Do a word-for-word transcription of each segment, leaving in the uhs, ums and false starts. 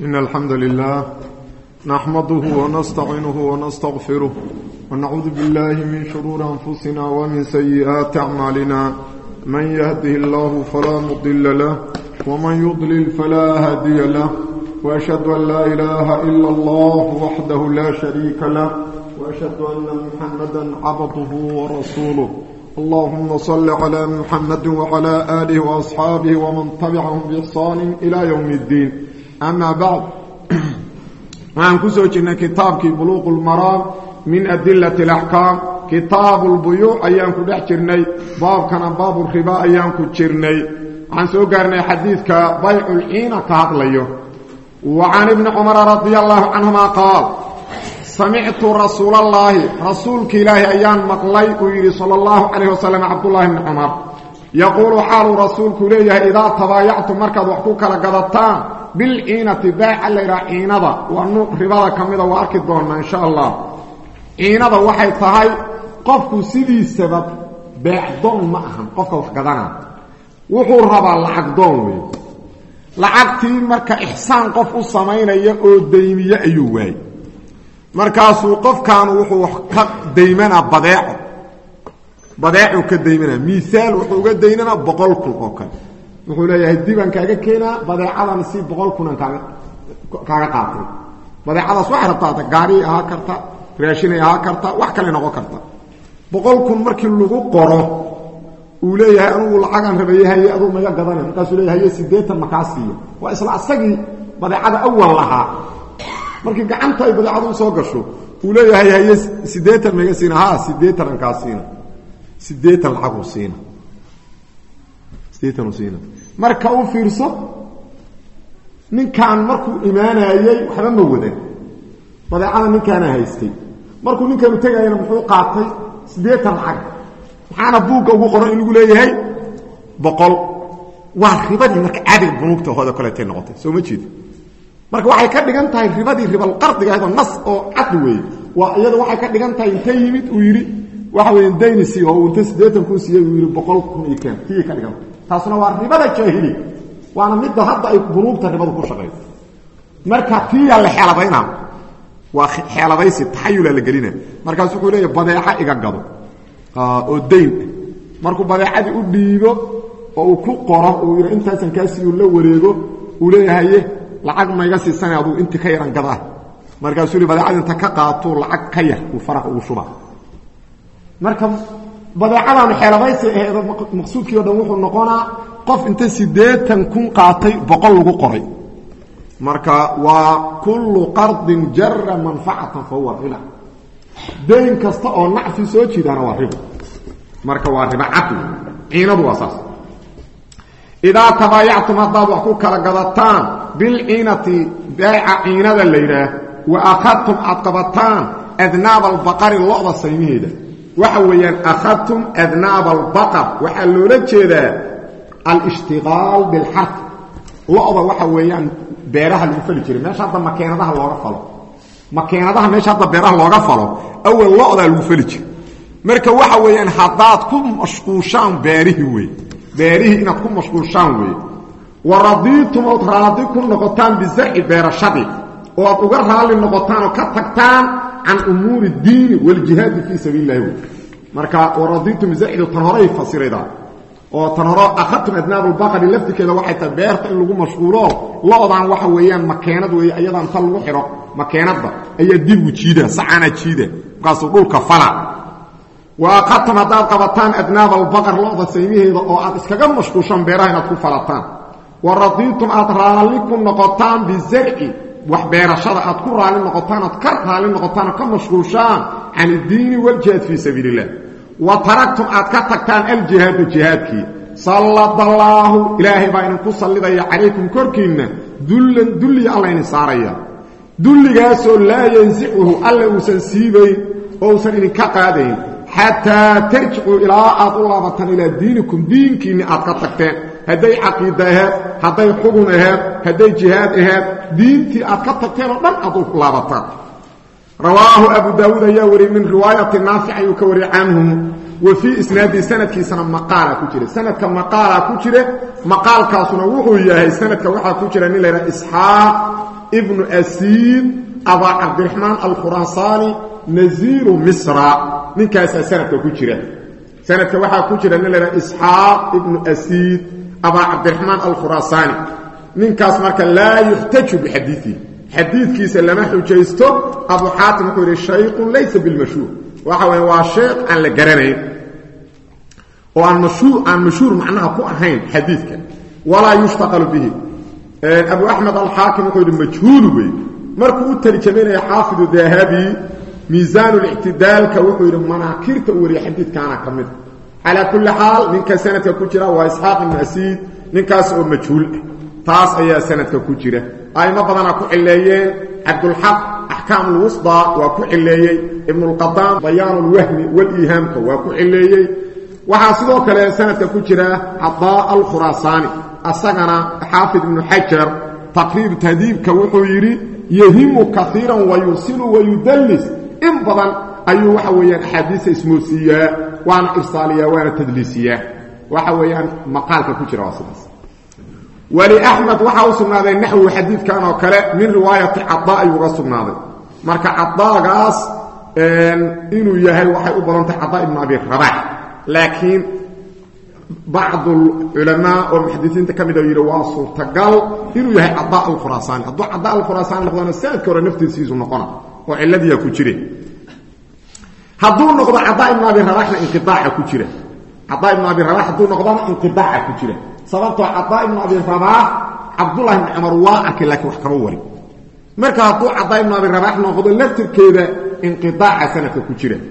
إن الحمد لله نحمده ونستعينه ونستغفره ونعوذ بالله من شرور أنفسنا ومن سيئات أعمالنا من يهده الله فلا مضل له ومن يضلل فلا هادي له وأشهد أن لا إله إلا الله وحده لا شريك له وأشهد أن محمدا عبده ورسوله اللهم صل على محمد وعلى آله وأصحابه ومن تبعهم بإحسان إلى يوم الدين أما بعد وعن كسوجنا كتابك بلوغ المرام من أدلة الأحكام كتاب البيوع أيام كدحجرني باب كان باب الربا أيام كدحجرني عن سوقرني حديثك بيع العين كهضليه وعن ابن عمر رضي الله عنهما قال سمعت رسول الله رسولك إلهي أيام مقلي ويري صلى الله عليه وسلم عبد الله بن عمر يقول حال رسولك إليه إذا تبايعتم مركز وحكوك لقدتان بالعينة باع اللي عينة وأنه رباضة كميدة وأركد دون إن شاء الله عينة وحي تهي قفك سيدي السبب باع دون معهم قفك وحكدنا وحور ربا لعق دون لعقتي مركا إحسان قف الصمين يقو ديمية أيواي مركاسو قف كانوا وحو ديمنا بداع بداعو كديمنا مثال وحو ديمنا بقولكم أوكا wuxuu leeyahay diban kaaga keena badeecada si boqol kun kaaga kaaga qaatay badeecadaas wax rabtaa gaari aha karta raashin aha karta wax kale noqon karta boqol kun markii lagu qoro uu leeyahay anigu lacagan rabayahay adu ma gadanay markaas uu leeyahay sideetan makaasiyo waa isla asagii badeecada awal laha markii gacanta ay badeecadu soo gasho uu leeyahay hay sideetan mega siina ha sideetan kaasiina sideetan lacag u siina marka uu fiirso ninkan markuu iimaanayay waxba ma wadan badeecada ninkan haystay markuu ninkan tagayna muxuu qaatay sideetan lacag waxaana buuga ugu qoran in lagu leeyahay boqol waa ribadii marka caadiga bunuugta hooda kale tay noqotay soo ma jeed marka waxay ka dhigan tahay ribadii ribal qardiga ah nas oo cad weey waa iyada waxay ka dhigan tahay intay yimid uu yiri waxa weeyaan daynisi oo inta sideetan ku siiyay uu yiri boqol kun iyo kan tii ka dhigan taasna waa ribada jaahili waana mid hadda ay buruugta ribada ku shaqeeyo marka tiya la xeelabayna waa xeelabaysi taxayul la galina markaas wuxuu leeyahay badeeca iga gado oo deyn markuu badeecadi u dhiibo oo uu ku qoro oo yiri intaasan kaasi uu la wareego uu leeyahay lacag ma iga siisan adu inta ka yaran gada markaas uu badeecada inta ka qaato lacag ka yar uu faraq ugu shuba marka badeecadan xeelabaysi ee maqsuudkii oo dhan wuxuu noqonaa qof inta sideetan kun qaatay boqol lagu qoray marka waa kullu qardin jarra manfa'atan fa huwa riba deyn kasta oo nacfi soo jiidana waa riba marka waa riba aqli ciinadu wasaas ida tabaya'tum hadad wa ku kala gadataan bil ciinati bai'a ciinada leeyra wa akhadtum aqabatan adnab al baqari la'da saymiida waxa weeyaan akhadtum adnab al baqar waxa loola jeedaa al ishtighal bil harth la'da waxa weeyaan beeraha lagu fali jiray meesha hadda makiinadaha looga falo makiinadaha meesha hadda beeraha looga falo awal la'da lagu fali jiray marka waxa weeyaan hadaad ku mashquushaan beerihi weey beerihi inaad ku mashquushaan weey waradiitum oo raadikum noqotaan bizar'i beerashadi oo aad uga raali noqotaan oo ka tagtaan عن أمور الدين والجهاد في سبيل الله مركا ورضيتم زائد تنهري فصيردا او تنهر اخذتم ادناب البقر لفتي كده waxay tabeerta in lagu mashquulo loodan waxa weeyaan makiinad weey ayadan tal lagu xiro makiinadba ayaa dib u jiida saana jiida kaas dhulka fala wa qatam hadad qabataan adnab albaqar looda saymiheeda oo aad iskaga mashquushan beeraha inaad ku falataan waradiitum atraalikum noqotaan bizar'i wax beerashada aad ku raali noqotaan aad ka raali noqotaan ka mashquulshaan aan diini wal jihad fi sabilillah wa taraktum aad ka tagtaan al jihad jihadki sallallahu ilaahi baan ku sallidaya calaykum korkiina dullan dulli allah in saaraya dulligaas oo la yansihu alla usan siibay oo usan in ka qaadayn hatta tarji'u ila aadulabatan ila diinikum diinkiina aad ka tagteen haday aqiidaha haday xugunaha haday jihad ahayd دينتي أتكتبتين ودن أضوف لابطا رواه أبو داود يوري من رواية النافع يكوري عنهم وفي إسناد سنة كي سنة مقالة كتيرة سنة كمقالة كتيرة مقال كاسنا وحو ياهي سنة كوحا كتيرة نيلا إسحاق ابن أسيد أبا عبد الرحمن الخراساني نزير مصر من كاسا سنة كجرة سنة وحا كجرة نلنا إسحاق ابن أسيد أبا عبد الرحمن الخراساني من كاس مركا لا يحتج بحديثه حديث كيس لما حجيسته أبو حاتم يقول الشيخ ليس بالمشهور وحوى واشيق عن لقرانين وعن مشهور عن مشهور معناها كو أهين حديثك ولا يشتغل به أبو أحمد الحاكم يقول مجهول به مركو الترجمين حافظ الذهبي ميزان الاعتدال كوحو مناكير توري حديث كان كمد على كل حال من كسنة كجرة وإسحاق بن أسيد من كاس مجهول تاس أي سنة كجرة أي ما بدنا كعليين عبد الحق أحكام الوسطى وكعليين ابن القطان بيان الوهم والإيهام وكعليين وحاصلوا كلا سنة كجرة عطاء الخراساني السجنة حافظ بن حجر تقريب تهذيب كوحو يري يهم كثيرا ويرسل ويدلس إن بدن أيو وحويان حديث اسمه سياء وانا إرسالية وانا تدليسية وحويان مقال كجرة وصدس ولأحمد وحاوسنا هذا النحو حديث كان وكلاء من رواية عطاء وغصنا هذا مركا عطاء قاس إنه يهي وحي أبرانت عطاء ابن أبي رباح لكن بعض العلماء والمحدثين تكملوا يرواصوا تقال إنه يهي عطاء الخراساني عطاء الخراساني لقدنا السنة كورا نفتي سيزو نقنا وعلذي يكوشره هدون نقضى عطاء ابن أبي رباح انقطاع كوشره عطاء ابن أبي رباح هدون نقضى انقطاع كوشره sababtoo Ataa ibn Abi Rabah Abdullah ibn Umar waa akil laakiin wax kama wari marka haduu Ataa ibn Abi Rabah noqdo laftirkeeda inqitaaca sanadka ku jira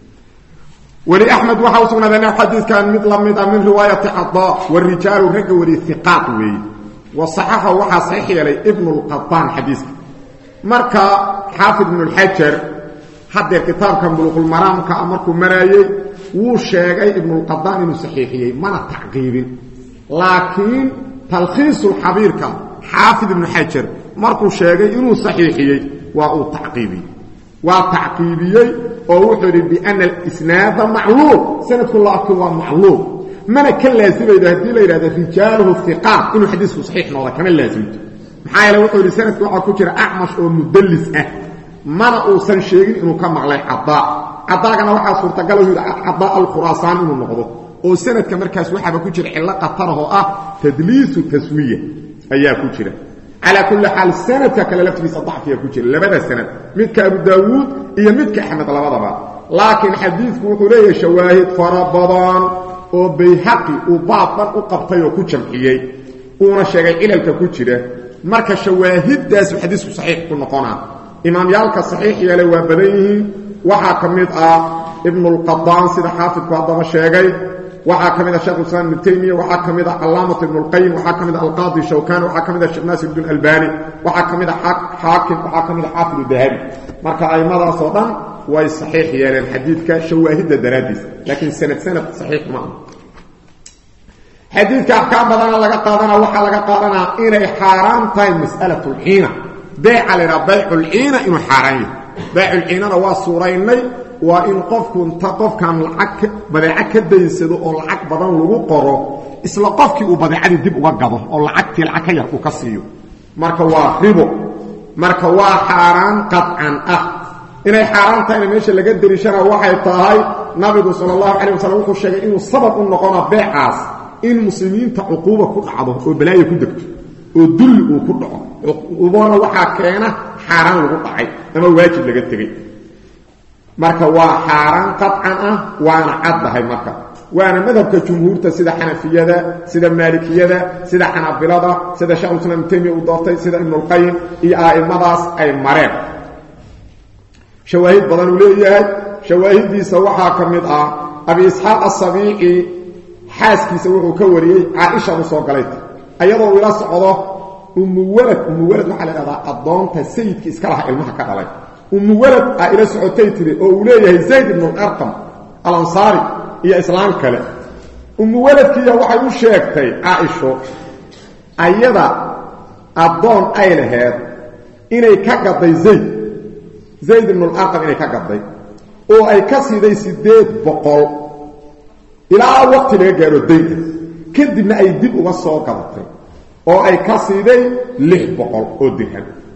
wali Ahmad waxa uu sugnaaday xadiiskan mid la mid ah min riwaayati Ataa warijaal rag wari thiqat wi wa sahaha waxa sahih yalay ibn al-Qattan xadiiska marka Hafid ibn al-Hajar hadda kitaabkan Bulughul Maram ka amarku maraayay wuu sheegay ibn al-Qattan inuu sahihiyay mana taqriibin لكن تلخيص الحبير كان حافظ ابن حجر مركو شيغي انه صحيحيي واو تعقيبي وتعقيبي او وحري بان الاسناد معلوم سند كل اكو معلوم من كان لازم اذا هدي لا يراده رجاله الثقات انه حديثه صحيح نوضه كمان لازم maxaa yeelay wuxuu sanadku waxa ku jira ahmash oo mudallis ah mana uu san sheegin inuu ka maqlay Ataa Ataagana waxa suurtagal ah inuu Ataa al-Khurasani inuu noqdo oo sanadka markaas waxa ku jira illa qataraho ah tadliisu taswiya ayaa ku jira ala kulli hal sanadka kala laftiisa dhacfiya ku jira labada sanad midka Abu Daawud iyo midka Ahmad labadaba laakiin xadiisku wuxuu leeyahay shawaahid farabadan oo Bayhaqi oo baabban u qabtay oo ku jamciyay oo sheegay ilalka ku jira marka shawaahidaas xadiisku saxiix ku noqona imaam yaalka saxiix yeelay waa badan yihiin waxa kamid ah ibn al-Qattan sida xaafidku hadaba sheegay waxa kamida Sheikh Islam Ibn Taymiyyah waxa kamida Allaamat Ibn al-Qayyim waxa kamida Al-Qadi Shawkani waxa kamida Sheikh Nasir Ibn Albani waxa kamida Hakim waxa kamida Hafid al-Dhahabi marka aymadaas oo dhan way saxiix yeeleen xadiidka shawaahida daraadis laakiin sanad sanad saxiix ma حديث كأحكام بدنا لقى قادنا وحا لقى قادنا إنه حرام تاي مسألة الحين بيع لنا بيع الحين إنه حرام بيع الحين روا صورين وإن قفكم تقف كان العك بدعك ديسدو أو العك بدن لغو قرو إسلا قفك وبدعك ديب وقضه أو العك العكية وكسيو مركا واحبو مركا وحرام قطعا أخ إنه حرام تاي ميشا لقى دريشانا وحي طاهي نبي صلى الله عليه وسلم وقال الشيء إنه السبب أنه قنا بيعاس in muslimiinta uquba ku dhacdo oo balaayo ku degto oo dul uu ku dhaco ubaana waxa keena xaraan lagu dhacay ama waajib laga tagay marka waa xaraan qadcan ah waana cadahay marka waana madhabka jumhuurta sida xanafiyada sida maalikiyada sida xanabilada sida shaykh Islam Taymiyyah uu doortay sida ibn al-Qayyim iyo aimadaas ay mareen shawaahid badan uu leeyahay shawaahidiisa waxa kamid ah Abi Ishaq as-Sabi'i xaaskiisa wuxuu ka wariyay Aisha uu soo galay ayadoo ila socdo ummu walad ummu walad waxa la yiraahdaa adoonta sayidka iska laha ilmaha ka dhalay ummu walad ay ila socotay tiri oo uu leeyahay Zayd ibn al-Arqam al-Ansari iyo islaam kale ummu waladkiya waxay u sheegtay Aisha ayada adoon ay lahayd inay ka gaday Zayd Zayd ibn al-Arqam inay ka gaday oo ay ka siiday sideed boqol إلى وقت لا جارو دين كدبنا أي دب وصاق قبضتين أو أي كسيدي لح بقول أو درهم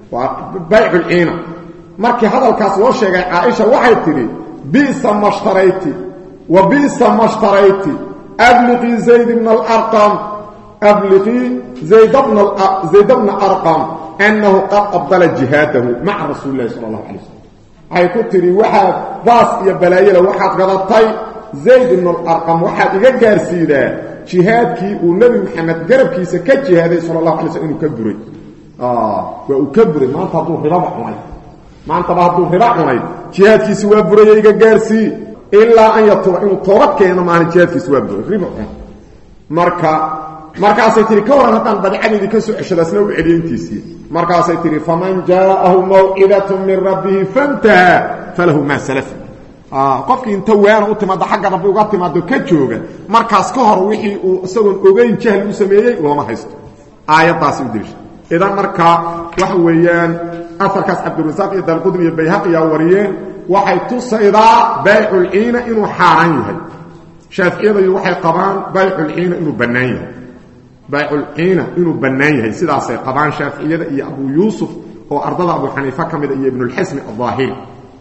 وبيع العين markii hadalkaas loo sheegay Aisha waxay tiri biisa mashtarayti wa biisa mashtarayti ablighi Zayd ibn al-Arqam ablighi Zayd ibn Zayd ibn Arqam annahu qad abdala jihadahu ma'a Rasulullah sallallahu alayhi wasallam ay ku tiri waxa baas iyo balaayada waxaad gadatay Zayd ibn al-Arqam waxaad iga gaarsiidaa jihadkii uu Nabi Muhammad garabkiisa ka jihaaday sallallahu alayhi wasallam inuu ka buray ah waa uu ka buray maanta haduu riba cunay maanta haduu riba cunay jihadkiisa waa buray iga gaarsii illa an yatuba inuu toobad keeno maana jihadkiisa waa buray riba marka markaasay tiri ka waran hadan badicadii ka soo ceshadaasna u celiintiisii markaasay tiri faman jaa'a maw'idatun min rabbih fantaha falahu ma salaf ah qofkii inta weena u timaado xagga rabbi uga timaado ka jooga markaas ka hor wixii uu isagoon ogeyn jahl u sameeyay looma haysto aayadaas u dirshay idan marka wax weeyaan afarkaas Abdurrazzaq iyo Darqutni iyo Bayhaqi yaa wariyeen waxay tusaydaa bay'ul iina inuu xaraan yahay Shaafi'iyadu waxay qabaan bay'ul iina inuu banaan yahay bay'ul iina inuu banaan yahay sidaas ay qabaan Shaafi'iyada iyo Abu Yusuf oo ardada Abu Hanifa kamid iyo Ibn al-Hasm al-Zahiri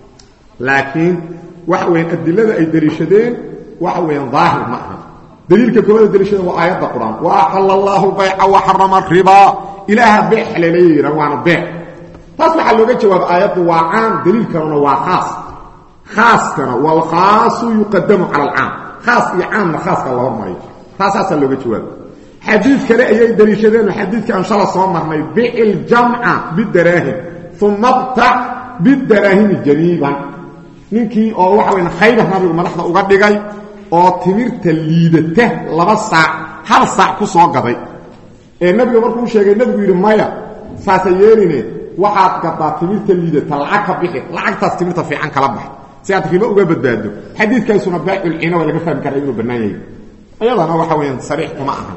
laakiin waxa weyn adilada ay daliishadeen waxa weyn zaahir ma aha daliilka koowaad daliishada waa aayada Quraan wa halallahu bay'a wa harrama riba ilaha bay halalayna waana bay taas waxa looga jawaab aayadu waa aan daliilkana waa khaas khaaskana wal khaas yuqaddamu ala al-aam khaas iyo aam khaaska la hormariyo taas looga jawaab حديث كلا أي دليشدين حديث كأن شاء الله صامر ما يبيع الجمع بالدراهم ثم ابتع بالدراهم جريبا نينكي أو واحد من خيره نبي ومرحنا أقعد جاي أو تمر تليدته لبس ساعة هل ساعة كسوة قضي النبي يمركم شيء النبي يقول مايا ساتيريني واحد قطع تمر تليدته العك بحي العك تستمر في عنك لبح ساعة في بقى بدأ حديث كان سنة بيع العين ولا كفهم كريم بالناي أيضا أنا واحد صريح معها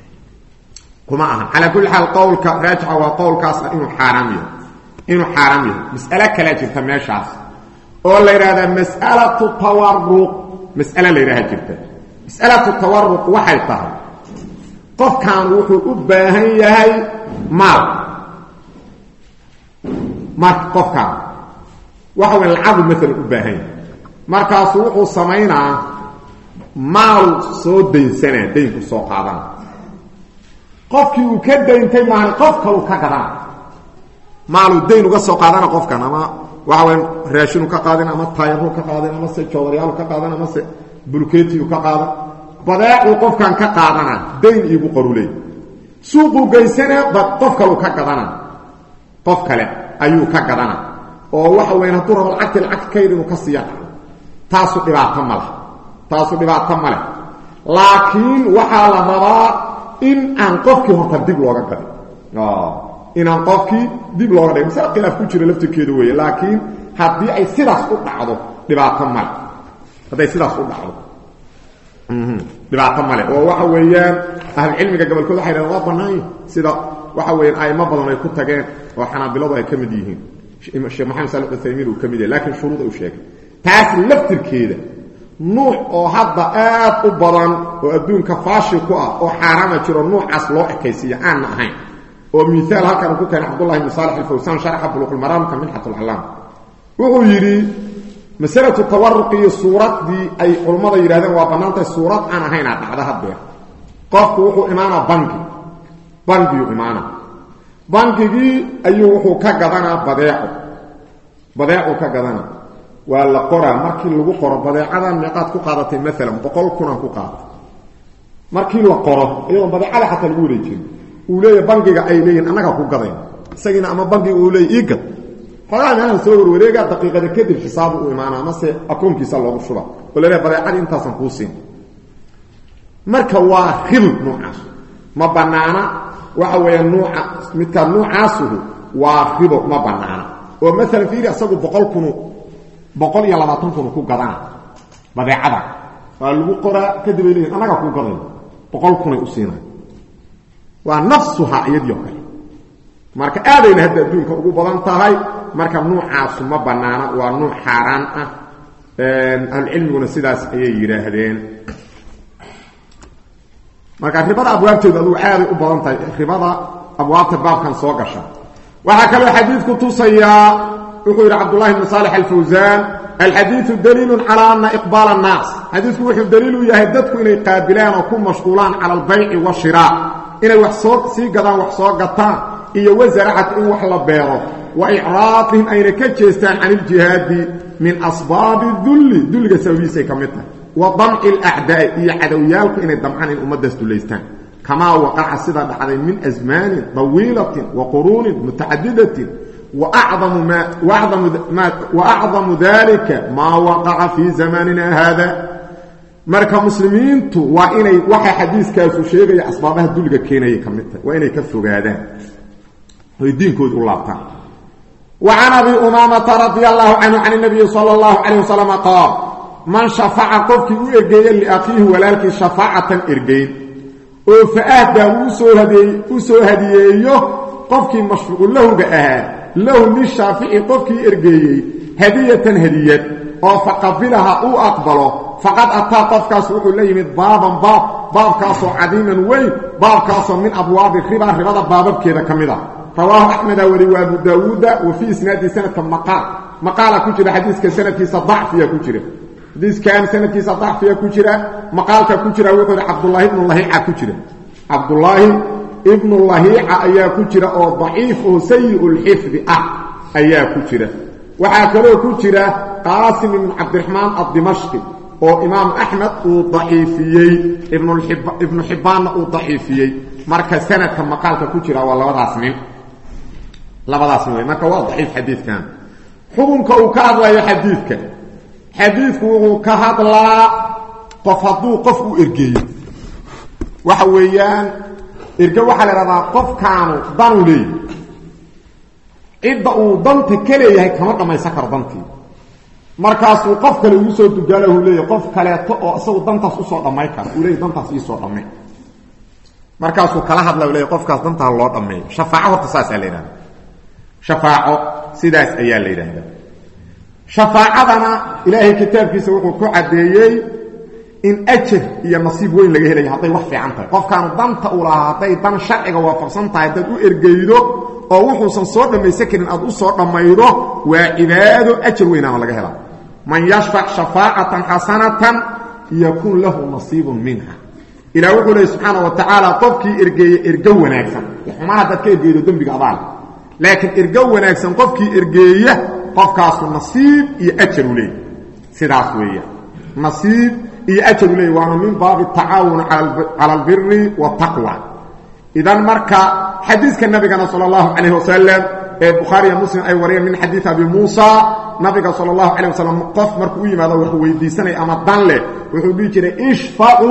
كما على كل حال قولك راجع وقولك إنه حرامي إنه حرامي مسألة كلا جبتها ماشي أولا هذا مسألة التورق مسألة اللي راها جبتها مسألة التورق وحي طهر قف كان روحه أباهي هاي مال مال قف كان وحو العظم مثل أباهي مركز روحه سمينا مال صود دين سنة دين في السوق هذا qofkii uu ka deentay maan qofka uu ka gadan maalu deyn uga soo qaadana qofkan ama waxa weyn raashin uu ka qaadan ama taayiro ka qaadan ama se joodariyaal ka qaadan ama se bulkeeti uu ka qaadan badaacu qofkan ka qaadana deyn igu qorulay suuqu geysana bad qofka uu ka gadana qof kale ayuu ka gadana oo waxa weyn haduu rabo lacagta lacag kayd inuu ka siiyo taasu dhibaato ma laha taasu dhibaato ma leh laakiin waxa la rabaa in aan qofkii horta dib looga qado ah in aan qofkii dib looga dhigo sa khilaaf ku jira laftirkeedu weey laakiin hadii ay sidaas u dhacdo dhibaato ma haday sidaas u dhacdo mhm dhibaato ma oo waxa weeyaan ahli cilmiga gabalkooda waxay raadaan banaan sida waxa weeyaan ay ma badan ay ku tageen oo xanaabiladu ay kamid yihiin sheekh maxamed salih al-thaymin uu kamid yahay laakiin shuruud uu sheegay taas laftirkeeda nuuc oo hadda aad u badan oo adduunka faashi ku ah oo xaraam jiro nuucaas loo ekaysiyo aan ahayn oo misaal halkan ku keenay Abdullah ibn Salih al-Fawzan sharh Buluugh al-Maram ka min hatul alam wuxuu yiri masalatu tawarruqi suuradii ay culimada yiraahdeen waa banaanta suurad aan ahayn dhacda hadda qofku wuxuu imaana banki banki uu imaana bankigi ayuu wuxuu ka gadanaa badeeco badeeco ka gadanaa wala qora markii lagu qoro badeecada meeqaad ku qaadatay mesela boqol kun ku qaadatay markii la qoro iyadoo badeecada xataa lagu wareejin uu leeyahay bankiga ay leeyeen anaga ku gaday isagina ama bankiga uu leeyahay iga qodaan aan soo wareega daqiiqada kadib xisaab uu imaana ama se akoonkiisa loogu shuba walaal badeecada intaasan ku siin marka waa khil nuucaas ma banaana waxa weeye nuuca midka nuucaasuhu waa khibo ma banaana oo mesela fiiri asagu boqol kun boqol iyo labaatan kun ku gadana badeecada waa lagu qoraa kadib ay leeyahay anaga ku gaday boqol kun ay u siinay waa nafsuha iyadii oo kale marka aadayna hadda adduunka ugu badan tahay marka nuucaas ma banaana waa nuuc xaraan ah een al-ilmuna sidaas ayay yiraahdeen marka ribada abwaabteedu aad u badan tahay ribada abwaabta baabkan soo gasha وحكى له حديث كتوسيا وقال عبد الله بن صالح الفوزان الحديث دليل على أن إقبال الناس حديث وحي دليل يهددكم إلى قابلان وكم مشغولان على البيع والشراء إلى وحصوق سيقضان وحصوق قطان إيا وزرعت إن وحلا بيره وإعراضهم أين كتشيستان عن الجهاد من أسباب الذل ذل سويسي كمتنا وضمع الأعداء إيا عدويالك إن الدمعان الأمدس دليستان كما وقع السيدة من أزمان طويلة وقرون متعددة وأعظم ما وأعظم ما وأعظم ذلك ما وقع في زماننا هذا marka muslimiintu waa inay waxa xadiiskaas uu sheegay asbaabaha dulga keenay kamidta waa inay ka fogaadaan oo diinkooda u laabtaan wa anabi umama radiyallahu anhu an nabiy sallallahu alayhi wasallam qaal man shafa'a qofki u ergeeyay li akhihi walaalki shafa'atan ergeyn oo faahda uu soo hadiyay uu soo hadiyeeyo qofki mashruuc lahu baa lahu li shafi'i qofki ergeeyay hadiyatan hadiyat oo faqabilaha uu aqbalo فقد أتى قفكاس وحو ليمد بابا باب باب كاسو عديما وين باب كاسو من أبواب الربا الربا بابا كذا كمدا رواه أحمد ورواء داود وفي إسناد سنة مقال مقال كتير حديث كسنة صدع فيها كتير حديث كان سنة صدع فيها كتير مقال كتير ويقول عبد الله ابن الله كتير عبد الله ابن الله أيا كتير أو ضعيف أو سيء الحفظ أه أيا كتير وحاكلو كتير قاسم بن عبد الرحمن الدمشقي oo imaam ahmed uu dhaifiyay ibn al-hibban ibn hibban uu dhaifiyay marka sanadka maqaalka ku jira waa labadaas min labadaas min marka waa dhaif xadiiskan xukunka uu ka hadlayo xadiiska xadiisku uu ka hadlaa qof haduu qof uu ergeeyo waxa weeyaan erga waxa la radaa qof kaanu dan u leeyahay cidda uu danta kaleeyahay kama dhamaysan karo dantii markaas uu qof kale ugu soo dugaalayo leeyahay qof kale oo asagu dantaas u soo dhamay kara uu leeyahay dantaas ii soo dhamay markaas uu kala hadlayo leeyahay qofkaas dantaa loo dhamay shafaaco tasaas ay leedahay shafaaco sidaas ayaa leedahay shafaacadana ilaahay kitaabkiisa wuxuu ku cadeeyay in ajr iyo nasiib weyn laga helayo haday wax fiican tahay qofkaan danta u lahaatay dan sharciga waafaqsan tahay dad u ergeydo oo wuxuu soo dhamaysan karin aad u soo dhamaydo waa cibaado ajr weyn ama laga helaa man yashfa' shafa'atan hasanatan yakun lahu nasibun minha ila wuxuu subhanahu wa ta'ala qofkii ergeeyay ergo wanaagsan waxuma dadka ergeeyo dambiga abaal laakiin ergo wanaagsan qofkii ergeeya qofkaas nasiib iyo ajr u leeyahay sidaas weeyaa nasiib iyo ajr u leeyahay waa min baab at-ta'awun 'ala al-birri wa taqwa idan marka حديث النبي صلى الله عليه وسلم البخاري ومسلم اي وريه من حديث ابي موسى نبي صلى الله عليه وسلم قف markuu yimaado wuxuu weydiisanay ama dan leh wuxuu dhigi jiray ishfa'u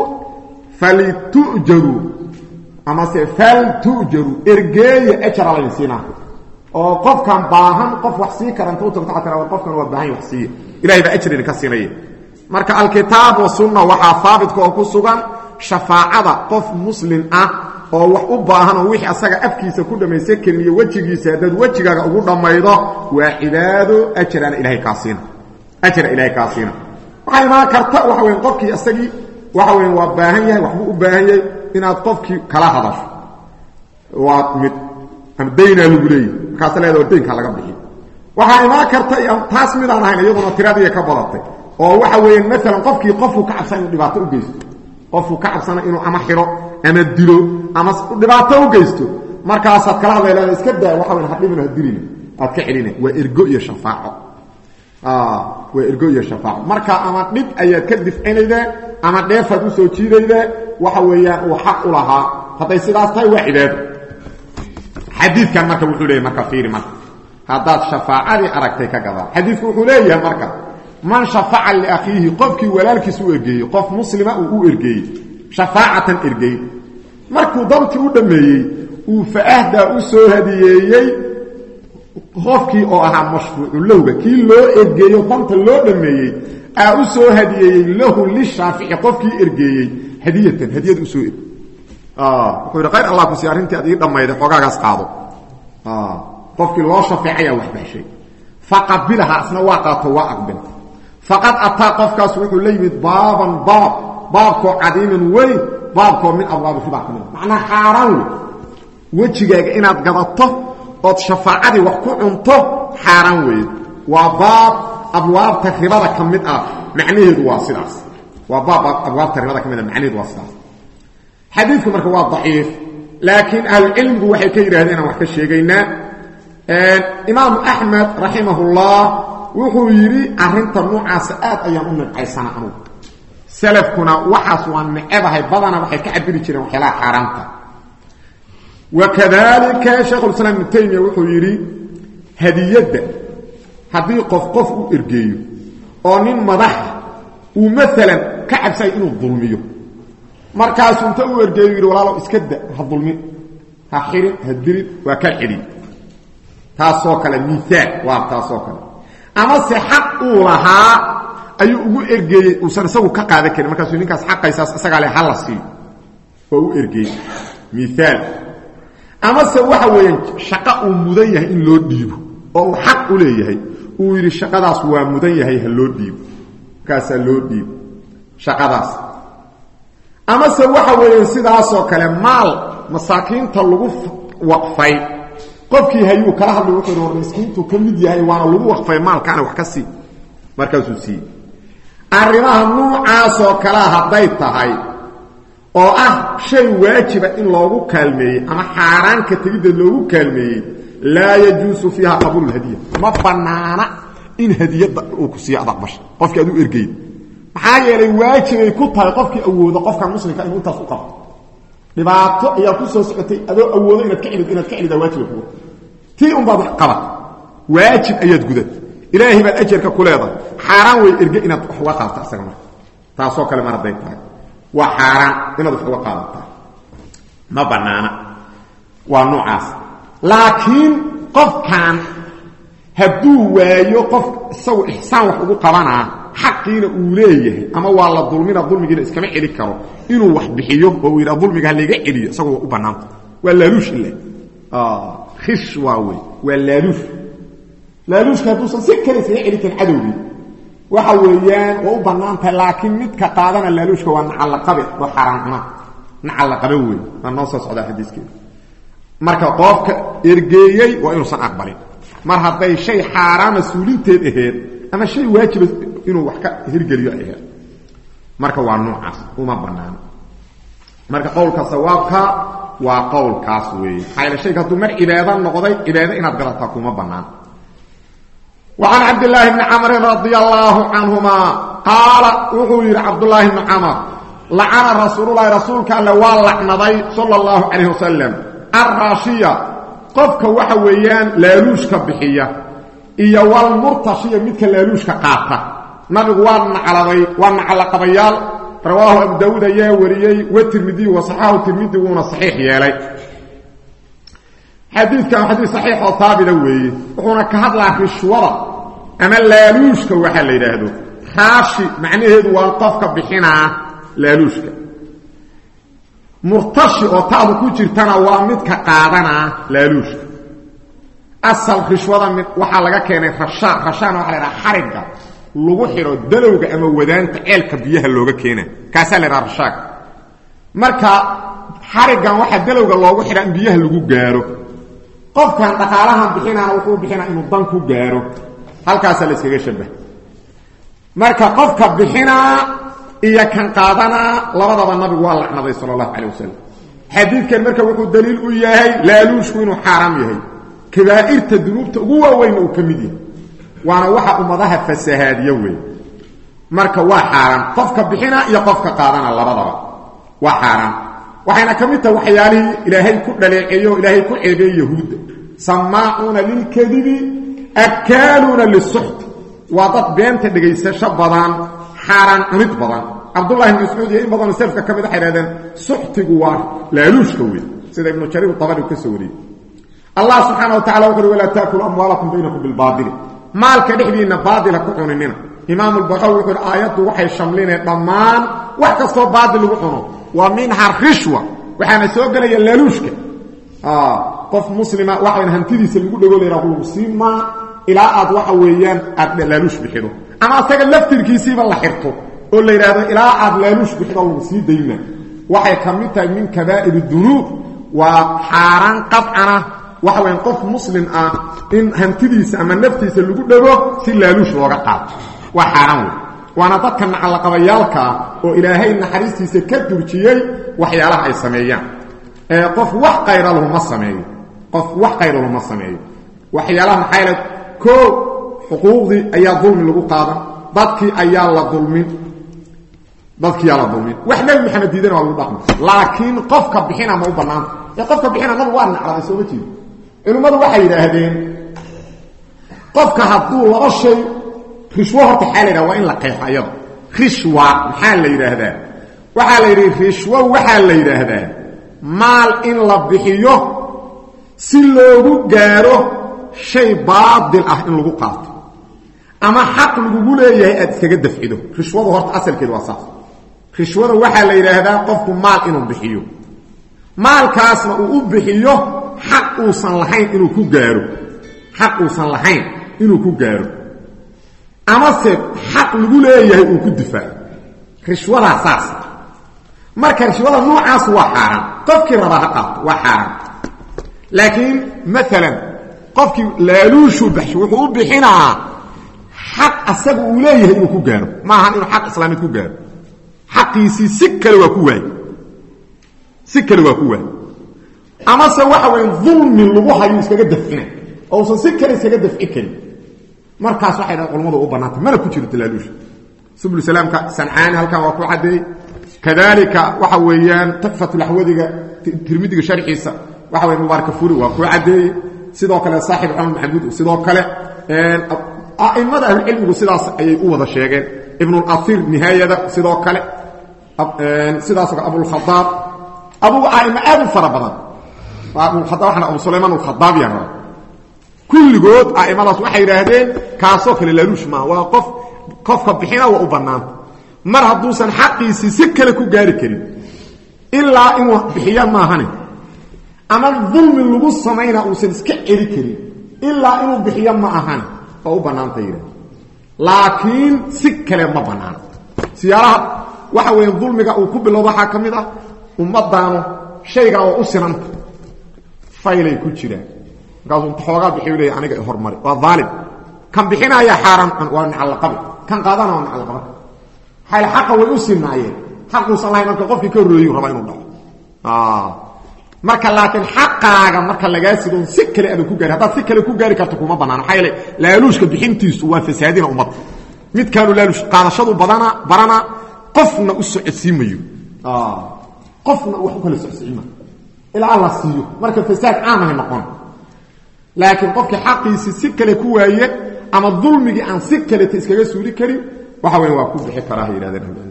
falitujaru ama se faltujaru ergeey ajra laysina oo qofkan baahan qof wax sii karan tuu tagta tara qofkan waa baahan wax sii ilaahay ba ajrin ka siinay marka al-kitaab wa sunna waxa thaabit ko ku sugan shafaacada qof muslim ah oo wax u baahan oo wixii asaga afkiisa ku dhameysay kaliya wajigiisa dad wajigaaga ugu dhamaydo waa cibaado ajran ilaahay kaasina ajra ilaahay kaasina waxa ma karta waxa weyn qofkii asagii waxa weyn waa baahan yahay wax uu baahan yahay inaad qofkii kala hadasho waa mid am deena lagu leeyahay kaas leedo deynka laga bixiyo waxa ma karta taas mid aan ahayn iyaduna tiradiya ka badatay oo waxa weyn mesela qofkii qofku ka cabsan inuu dhibaato u geysto qofku ka cabsan inuu ama xiro ama dilo ama dhibaato u geysto markaas aad kala hadlaysaa iska daa waxa weyn hadibina hadilina aad ka celina waa ergo iyo shafaaco ah waa ergo iyo shafaaco marka ama dib ayaad ka difcinayda ama dheefad u soo jiidayda waxa weeyaan uu xaq u lahaa haday sidaas tahay waa cibaado xadiiskan marka wuxuu leeyahay marka fiiri marka hadaad shafaacadi aragtay ka gada xadiisku wuxuu leeyahay marka man shafa'a li akhihi qofki walaalkiisu ergeeyo qof muslima uu u ergeeyo shafaa'atan ergeey markuu dantii u dhameeyay uu faahda u soo hadiyeeyay qofkii oo ahaa mashruuc lowga kii loo ergeeyo danta loo dhameeyay aa u soo hadiyeeyay lahu li shaafi'i qofkii ergeeyay hadiyatan hadiyad u soo ah wuxuu qeyr allah ku siyaarintii aad ii dhamayday xogaagaas qaado ah qofkii loo shafeecay wax baxshay faqabilaha asna waa qaato waa aqbal faqad ataa qofkaas wuxuu leeyimid baaban baab baabko cadiiman weyn baabko min abwaab riba kamid macna xaraan wajigaaga inaad gadato ood shafaacadii wax ku cunto xaaraan weeye waa baab abwaabta ribada ka mid ah macnaheedu waa sidaas waa baab abwaabta ribada ka mid ah macnaheedu waa sidaas xadiidku marka waa daciif laakiin ahlucilmigu waxay ka yidhahdeen aan wax ka sheegaynaa imaamu axmed raximahullah wuxuu yidhi arrinta noocaasa aad ayaan u nibcaysana anugu salafkuna waxaas waan necabahay badana waxay ka cabiri jireen waxyaalaha xaaraanta wakadalika shaykhulislaam ibnu taymiya wuxuu yidhi hadiyadda haddii qof qof u ergeeyo oo nin madaxa uu maalan ka cabsay inuu dulmiyo markaasuu inta u ergeeyo yidhi walaalow iska da ha dulmin ha xirin ha dilin waa ka celin taasoo kale miaal waa taasoo kale ama se xaq uu lahaa ayuu ugu ergeeyey uusan isagu ka qaadan karin markaasuu ninkaas xaqaysaas isagaa le hala siiyo oo u ergeeyey miaal ama se waxa weeyaan shaqo uu mudan yahay in loo dhiibo oo uu xaq u leeyahay uu yidhi shaqadaas waa mudan yahay ha loo dhiibo markaasaa loo dhiibo shaqadaas ama se waxa weeyaan sidaasoo kale maal masaakiinta lagu waqfay qofkii hayuu kala hadlay wuxuu yidhi war miskiintuu ka mid yahay waana lagu waqfay maalkaana wax ka sii markaasuu siiyey arrimaha nuucaasoo kalea hadday tahay oo ah shay waajiba in loogu kaalmeeyey ama xaaraanka tegiddeed loogu kaalmeeyey laa yajuusu fiiha qabuulu hadiya ma bannaana in hadiyadda uu ku siiyo ad aqbasha qofkii ad u ergeyd maxaa yeelay waajibay ku tahay qofkii awoodo qofkan muslimka inuu intaas u qabto dhibaato ayaa ku soo socotay adoo awoodo inaad ka celid inaad ka celidaa waajiba kuwa tii unbaad wax qabat waajib ayaad gudad ilaahay baad ajarka ku leedahay xaaraan way erge inaad wax uga qaadato isaga marka taasoo kale mar hadday tahay waa xaaraan inaad wax uga qaadataa ma bannaana waa noocaas laakiin qofkan hadduu waayo qof isagu ixsaan wax ugu qabanaa xaqiina uu leeyahay ama waa la dulmina dulmigiina iskama celi karo inuu wax bixiyo oo uu yidhaa dulmiga ha layga celiyo isagu waa u bannaanta waa laaluush ile khish waa wey waa laaluush laaluushka hadduusan si kale iskaga celi karin cadowgii waxa weeyaan waa u bannaan tahay laakiin midka qaadana laaluushka waa nacallaqabe oo xaaraan cuna nacallaqabe wey waa noo soo socdaa xadiiskeeda marka qofka ergeeyey waa inuusan aqbalin mar hadday shay xaaraama suulinteed aheed ama shay waajiba inuu wax ka hirgeliyo ay aheed marka waa noocaas uma bannaano marka qowlka sawaabka waa qowlkaas weeye maxaa yeele shayga hadduu mar cibaado noqday cibaado inaad galataa kuma bannaan وعن عبد الله بن عمر رضي الله عنهما قال وحير عبد الله بن عمر لعن رسول الله رسولك الله واللعنضي صلى الله عليه وسلم الراشية قفك وحويان لالوشك بحية إيا والمرتشية مثل لالوشك قاطة نبغوان على ضي وان على قبيال رواه أبو داود يا وريي والترمذي وصححه الترمذي وانا صحيح يا لي حديث كان حديث صحيح وثابت وي وحنا كهدلا في الشورى اما لالوشك وحا لا يراهدو خاشي معنيه waa qofka bixina laaluushka murtashi oo taadu ku jirtana waa mid ka qaadana laaluushka asal khishwada mid waxa laga keenay rasha rashana waxa la xariga lagu xiro dalowga ama wadaanta eelka biyaha looga keenay kaasa la rashaak marka xarigan waxa dalowga loogu xiro in biyaha lagu gaaro qofkan dhaqaalahan bixinaa wuxuu bixinaa inuu dan ku gaaro halkaas la iskaga shabah marka qofka bixinaa iyo kan qaadana labadaba nabigu waa lacnaday sallallahu alayhi wasallam xadiidkan marka wuxuu daliil u yahay laaluushku inuu xaraam yahay kabaa'irta dunuubta ugu waaweyn uu kamid yahay waana waxa ummadaha fasahaadiyo weey marka waa xaraam qofka bixinaa iyo qofka qaadana labadaba waa xaraam waxayna kamid tahay waxyaalihi ilaahay ku dhaleeceeyo ilaahay ku ceebay yahuuda samaa'una lil kadibi akaluna lisuht wa dad beenta dhageysasho badan xaaraan cunid badan abdullah ibn mas'ud iyo badan salafka kamid xiraadeen suhtigu waa laaluushka weey sida ibn jarir tabari ka soo wariyay allah subhanahu wa ta'ala wuxuu wala taakulu amwalakum baynakum bil baadil maalka dhixdiina baadila ku cunina imaam al-baqawi wuxuu aayadu waxay shamlinay dhamaan wax kasto baadil lagu cuno ومنها الرشوة وحنا سوى قال اللالوشك آه قف مسلمة وحنا هنتدي سلمون لقول يراقل مسلمة إلى أد وحويان أد اللالوش بحيره أما أستقل لفتر كيسيب الله حرطه قول لي إلى أد اللالوش بحيره المسلم دينا وحي كميتا من كبائر الذنوب وحاران قطعنا waxa weyn qof muslim ah in hantidiisa ama naftiisa lagu dhago si laaluush looga qaato waa xaraam waana dadka nacala qabayaalka oo ilaahay naxariistiisa ka durjiyay waxyaalaha ay sameeyaan ee qof wax qayr ah ma sameeyo qof wax qayr ah ma sameeyo waxyaalaha xayla ko xuquuqdi ayaa dulmi lagu qaadan dadkii ayaa la dulmin dadkii ayaa la dulmin wax nabi maxamed diidan waa lagu dhaqmo laakiin qofka bixina ma u banaan ee qofka bixina nabi waa nacala soo jeedo ilmadu waxay yiraahdeen qofka hadduu laba shay rishwa horta xaalada waa in la qeexayo rishwa maxaa la yiraahdaa waxa la yiri rishwa waxa la yiraahdaa maal in la bixiyo si loogu gaaro shay baadil ah in lagu qaato ama xaq lagu leeyahay aad iskaga dafcido rishwada horta asalkeedu waa sax rishwada waxa la yiraahdaa qofku maal inuu bixiyo maalkaasna uu u bixiyo xaq uusan lahayn inuu ku gaaro xaq uusan lahayn inuu ku gaaro ama se xaq lagu leeyahay uu ku difaaco rishwada saas marka rishwada noocaas waa xaraam qofkii raba ha qaato waa xaraam laakiin midalan qofkii laaluushu baxsho wuxuu u bixinaa xaq asagu uu leeyahay inuu ku gaaro ma aha inuu xaq islaamid ku gaaro xaqiisi si kale waa ku waay si kale waa ku waay ama se waxa weyn dhulmi lagu hayo iskaga dafcina oo san si kale iskaga dafci kale markaas waxay dhahay culimadu u banaatay mana ku jiro talaaluush subul salaamka sanaan halkan waa ku cadeey kadalika waxa weeyaan tafatu lahwadiga tirmidiga sharxiisa waxa weyn mubarak furi waa ku cadeey sidoo kale saaxib umar maxamuud sidoo kale een aimada cilmigu sidaas ayay u wada sheegeen ibn al-athir nihayada sidoo kale een sidaas oo abu al-khattab abu aima abu farabadan abu al-khattab waxna abu sulayman al-khattabi yana kulligood aimadaas waxay yiraahdeen kaasoo kale laaluush ma waa qof qofka bixina waa u banaan mar haduusan xaqiisi si kale ku gaari karin ilaa inuu bixiya ma ahane ama dhulmi lagu sameeyna uu san iska celi karin ilaa inuu bixiya ma ahane oo u banaantay laakiin si kale ma banaan siyaaraha waxa weyn dhulmiga uu ku bilowdo waxa kamid ah ummadaano shayga oo u sinanta faylay ku jiraan gaasoo xoogaa bixiyo leeyahay aniga hormari waa dhaalim kan bixinaya xaram waa nacala qabi kan qaadana waa nacala qabi hal xaq way u sinaayeen xaq uu salahay marka qofkii ka rooyay raba inuu dhaco ah marka laakiin xaqaaga marka laga sido si kale aad ku gaari hada si kale ku gaari karto kuma banaano xayle laaluushka bixintiisu waa fasaadina ummad mid kaanu laaluush qaadashadu badana barana qofna u socodsiimayo ah qofna wax kale socodsiima ila Allah siiyo marka fasaad aamaha noqon laakiin qofkii xaqiisi si kale ku waaye ama dhulmigi aan si kale iskaga suuli karin waxa weyn waa ku bixi karaa yiraahdeen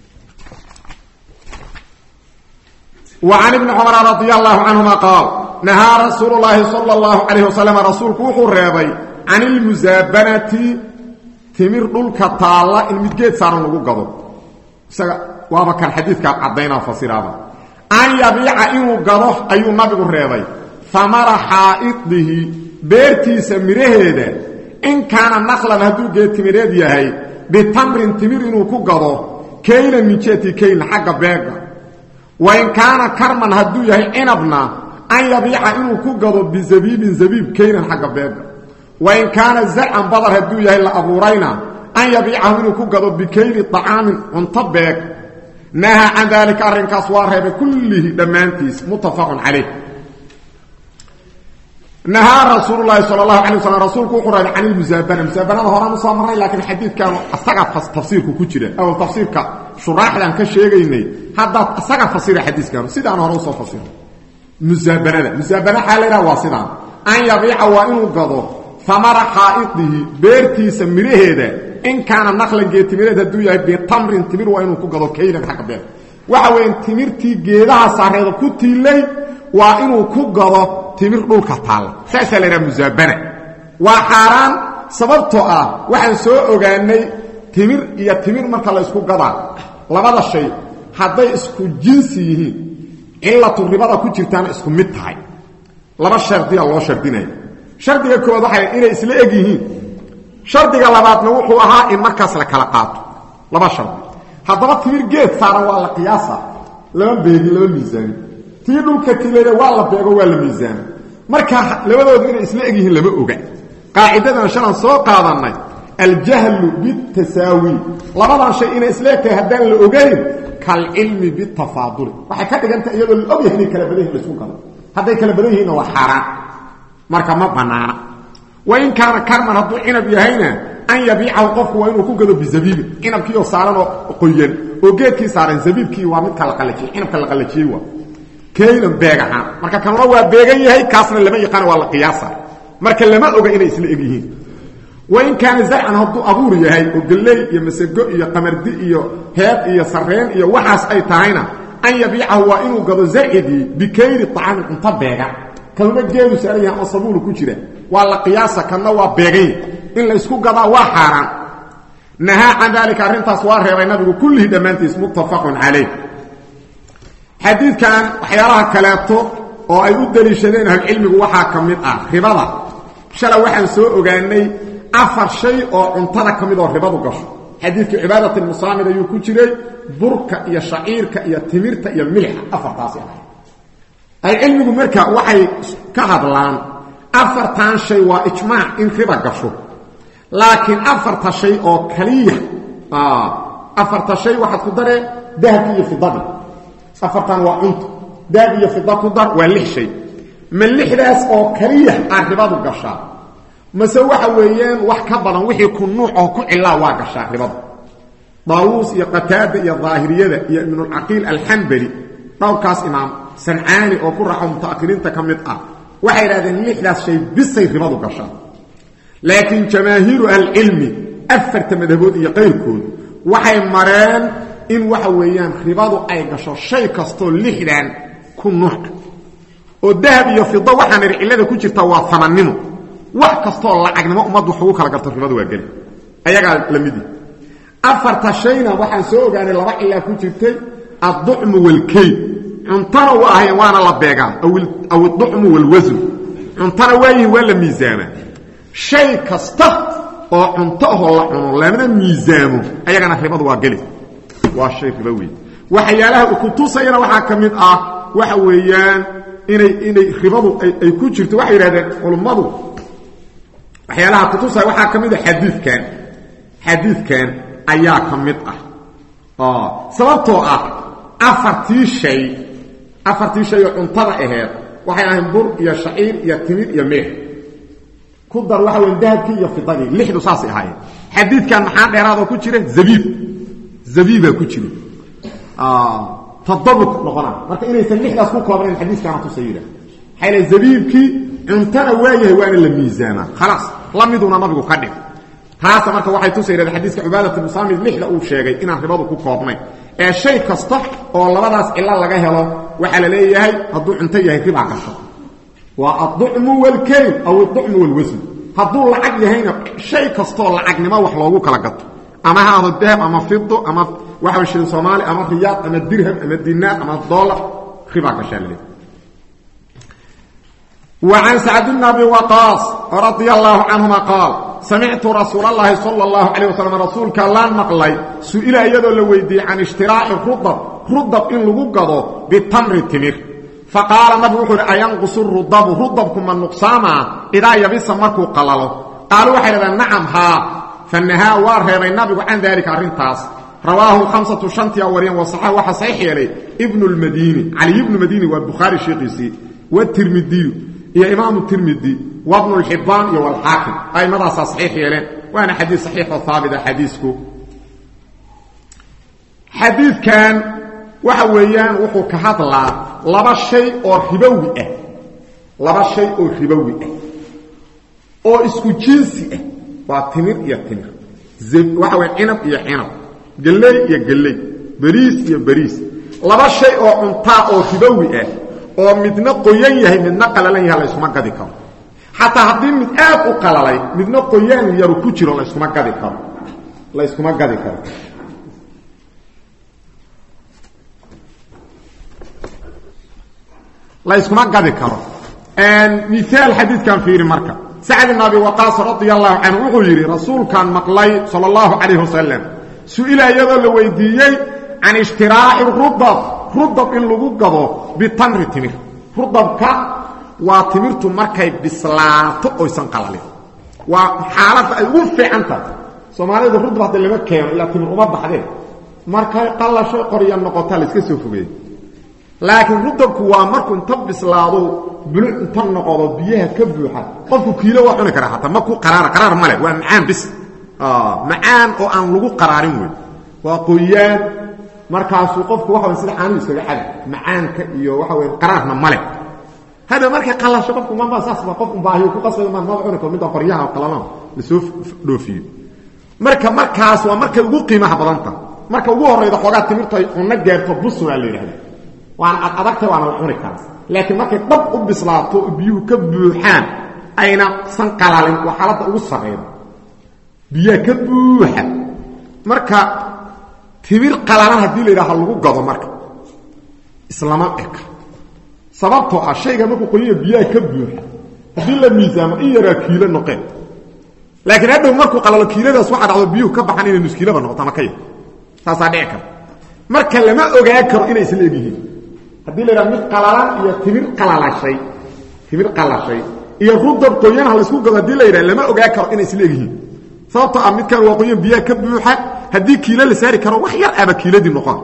وعن ابن عمر رضي الله عنهما قال نهى رسول الله صلى الله عليه وسلم رسولك وحريضي عن المزابنة تمر دولك طالة إن متجيد صاروا لغو قضو وابا كان حديث كان عدينا فصيرابا أن يبيع إنه قضو أيو النبي قريضي ثمر حائطه بيرتي سمره ده إن كان نخلا هدو جيد تمريد يهي بتمر تمر إنه كو قضو كيلا من جيتي كيلا حق بيقا وإن كان كرما هدو يهي عنبنا أن يبيع إنه كقضو بزبيب زبيب كينا حق بيبا وإن كان زرعا بضر هدو يهي لأبورينا أن يبيع إنه كقضو بكيل طعام انطبق نهى عن ذلك أرنك أصوارها بكله دمانتيس متفق عليه نهى رسول الله صلى الله عليه وسلم رسولك وقرأ عن المزابنة المزابنة هو مصامرين لكن الحديث كان أستغف تفسيرك كتير أو تفسيرك شراح لأن كشيغيني هذا أستغف فسير الحديث كان سيدا أنا رسول فسير مزابنة مزابنة حالنا واسدا أن يبيع وإنه قضو ثمر حائطه بيرتي سمره هذا إن كان النخل جيت تمره الدوية بتمر تمر وإنه قضو كيلا حق بير وحوين تمرتي جيدها صاحبه كتي لي وإنه قضو تمر دولك طال ساسا لنا مزابنة وحاران سببتو آه وحن سوء أغاني تمر إيا تمر مركا لا اسكو قضا لبدا الشيء حتى اسكو جنسيه إلا تربدا كتيرتان اسكو متحي لبدا الشرطية الله شرطيني شرطية كوا ضحي إلا إسلا إجيه شرطية لبات نوحو أها إن مركز لكالقاتو لبدا الشرطية حتى تمر جيت صاروا على قياسة لما بيجي لما ميزاني تيدو كتيلة والله بيغو ولا ميزان marka labadoodu inay isla egyihiin lama oga qaacidadan shalan soo qaadanay aljahlu bitasaawi labadan shay inay isla egtahay haddaan la ogayn kal ilmi bitafaadul waxay ka dhiganta iyadoo la ogyahay inay kala badan yihiin isku kala hadday kala badan yihiin waa xaraan marka ma banaana wa in kaana karman hadduu cinab yahayna an yabiicahu qofku waa inuu ku gado bizabiibi cinabkii oo saaran oo qoyan oo geedkii saaran zabiibkii waa midka la qalajiyey cinabka la qalajiyey waa kaylan beeg ahaan marka kanuna waa beegan yahay kaasna lama yaqaan waa la qiyaasa marka lama oga inay isla eg yihiin wa in kaana zarcan hadduu abuur yahay oo galley iyo masago iyo qamardi iyo heed iyo sarreen iyo waxaas ay tahayna an yabiicahu waa inuu gado zarcigii bikayri acaami cunto beega kanuna geedu saaran yahay oo sabuulu ku jira waa la qiyaasa kanna waa beegay in la isku gadaa waa xaaraan nahaa can daalika arrintaas waa reebay nabigu kullihii dhammaantiis muttafaqun calayh xadiidkan waxyaalaha kaleeto oo ay u daliishadeen ahlcilmigu waxaa ka mid ah ribada shalay waxaan soo ogaanay afar shay oo cuntada ka mid oo ribadu gasho xadiidkii cibaadat musaamid ayuu ku jiray burka iyo shaciirka iyo timirta iyo milxa afartaasi ahay ahlcilmigu marka waxay ka hadlaan afartan shay waa ijmaac in riba gasho laakiin afarta shay oo kaliya afarta shay waxaad ku daree dahabki iyo fidadii afartan waa cunto dahab iyo fida ku dar waa lix shay ma lixdaas oo kaliya aan ribadu gashaa mase waxa weeyaan wax ka badan wixii ku nuuc oo ku cilaa waa gashaa ribadu daawuus iyo qataada iyo daahiriyada iyo ibnulcaqiil alxambali dhowrkaas imaam sancaani oo ku raaco mutaakhiriinta ka mid ah waxay yidhahdeen lixdaas shay bisay ribadu gashaa laakiin jamaahiiru ahlicilmi afarta madhabood iyo qayrkood waxay mareen in waxa weeyaan ribadu ay gasho shay kastoo lixdan ku nuuc oo dahab iyo fido waxaan idhi cillada ku jirta waa tamannimo wax kastoo lacagnimo ummaddu wax ugu kala garto ribadu waa geli ayagaa la midi afarta shayna waxaan soo ogaanay laba cillaa ku jirtay adducmu walkey cuntana waa ahayn waana la beegaan aw adducmu walwasn cuntana waayihin waa la miisaamaa shay kasta oo cunto ahoo la cuno lamana miisaamo ayagana ribadu waa geli waa shay riba wey waxyaalaha ku tusayana waxaa ka mid ah waxa weeyaan inay inay ribadu ay ku jirto waxay yidhahdeen culummadu waxyaalaha ku tusaya waxaa ka mid ah xadiidkan xadiidkan ayaa ka mid ah sababtoo ah afartii shay afartii shay oo cuntada aheed waxay ahayn bur iyo shaciir iyo timir iyo meex ku dar waxa weyn dahabkii iyo fidadii lixdu saasay ahaayeen xadiidkan maxaa dheeraadoo ku jira zabiib zabiiba ku jira tadabuk noqona marka inaysan lixdaas ku koobnayn xadiiskaana tusayira xayla zabiibkii cuntana waayahay waana la miisaamaa khalaas la miduna nabigu ka dhig taasa marka waxay tusayireen xadiiska cibaadat musaamid lixda uu sheegay inaan ribadu ku koobnayn ee shay kasta oo labadaas cilla laga helo waxa la leeyahay hadduu cunto yahay riba gasho waa adducmu walkayl aw adducmu walwasn hadduu lacag yahayna shay kastoo lacagnimo wax loogu kala gato ama haado dahab ama fido ama waxa shilin Soomaali ama riyaad ama dirham ama dinaar ama dollar riba gashaa leeyahay وعن سعد بن أبي وقاص رضي الله عنهما قال سمعت رسول الله صلى الله عليه وسلم رسولك الله نقلي سئل يدو لويدي عن اشتراء الرطب رطب إن لغقضه بالتمر التمر فقال نبي وحر أينقص الرطب رطبكم من نقصاما إذا يبس مركو قلله قالوا وحر نعم ها فالنها وارها بين النبي عن ذلك الرنتاس رواه خمسة شنطي أوريا وصحاه وحصيح يلي ابن المديني علي ابن المديني والبخاري الشيقيسي والترمذي يا إمام الترمذي وابن الحبان يا والحاكم أي ماذا صحيح يلين وأنا حديث صحيح وثابت حديثكم حديث كان وحويان وحو كهضلا لبا شيء أو ربوي أه لبا شيء أو ربوي أه أو اسكو جنسي أه واتمر يا تمر زب وحوي عنب يا عنب قلي يا قلي بريس يا بريس لبا شيء أو عنطاء أو ربوي أه oo midna qoyan yahay midna qalalan yahay la isma gadi karo hatta hadii mid aad u qalalay midna qoyan yar ku jiro la isma gadi karo la isma gadi karo la isma gadi karo ان مثال حديث كان في marka سعد بن ابي وقاص رضي الله عنه wuxuu yiri rasuulkan maqlay sallallahu alayhi wasallam su'ila yada la weydiiyay an ishtira'i rudab rudab in lagu gado bitamri timir rudabka waa timirtu markay bislaato oo isan qalalin waa xaalad ay ugu fiican tahay Soomaalidu rudba hadda lama keeno ilaa timir uma baxdeen markay qalasho qoriyan noqoto la iska soo fogeeyay laakiin rudabku waa markuu inta bislaado bulu inta noqdo biyaha ka buuxa qofku kiilo waa cuni kara hatta ma ku qaraar qaraar male waa macaan bis ah macaan oo aan lagu qaraarin way waa qoyaan markaasuu qofku waxa uu sida caano iskaga xad macaanka iyo waxa weey qaraarna male hada markay qalasho qofku ma baasaas qofku baahiyo ku qasbay ma ma cuni karo mid qoryaha oo qalana la soo dhoofiyo marka markaas waa markay ugu qiimaha badanta marka ugu horeyda xogaa timirta ay una gaarto busna la yiraahdo waan adagtay waan cuni karaa laakiin markay dab u bislaato biyuhu ka buuxaan ayna san qalalin waa xaaladda ugu sareeyay biyaha ka buuxa marka timir qalalan hadii la yiraahdo lagu gado marka islaama eka sababtoo ah shayga markuu qoyiyo biyaha ka buuxa hadii la miisaamo in yara kiilo noqon laakiin hadda markuu qalalo kiiladaas waxa dhacdo biyuhu ka baxan inay nus kiilaba noqoto ama kay taasa dhici kar marka lama ogaa karo inay isla egyihiin hadii la yiraahdo mid qalalan iyo timir qalalashay timir qalashay iyo rudab qoyan hal isku gado hadii la yiraahdo lama ogaa karo inay isla egyihiin sababtoo ah mid kan waa qoyan biyaha ka buuxa hadii kiilo la saari karo wax yar aba kiiladii noqon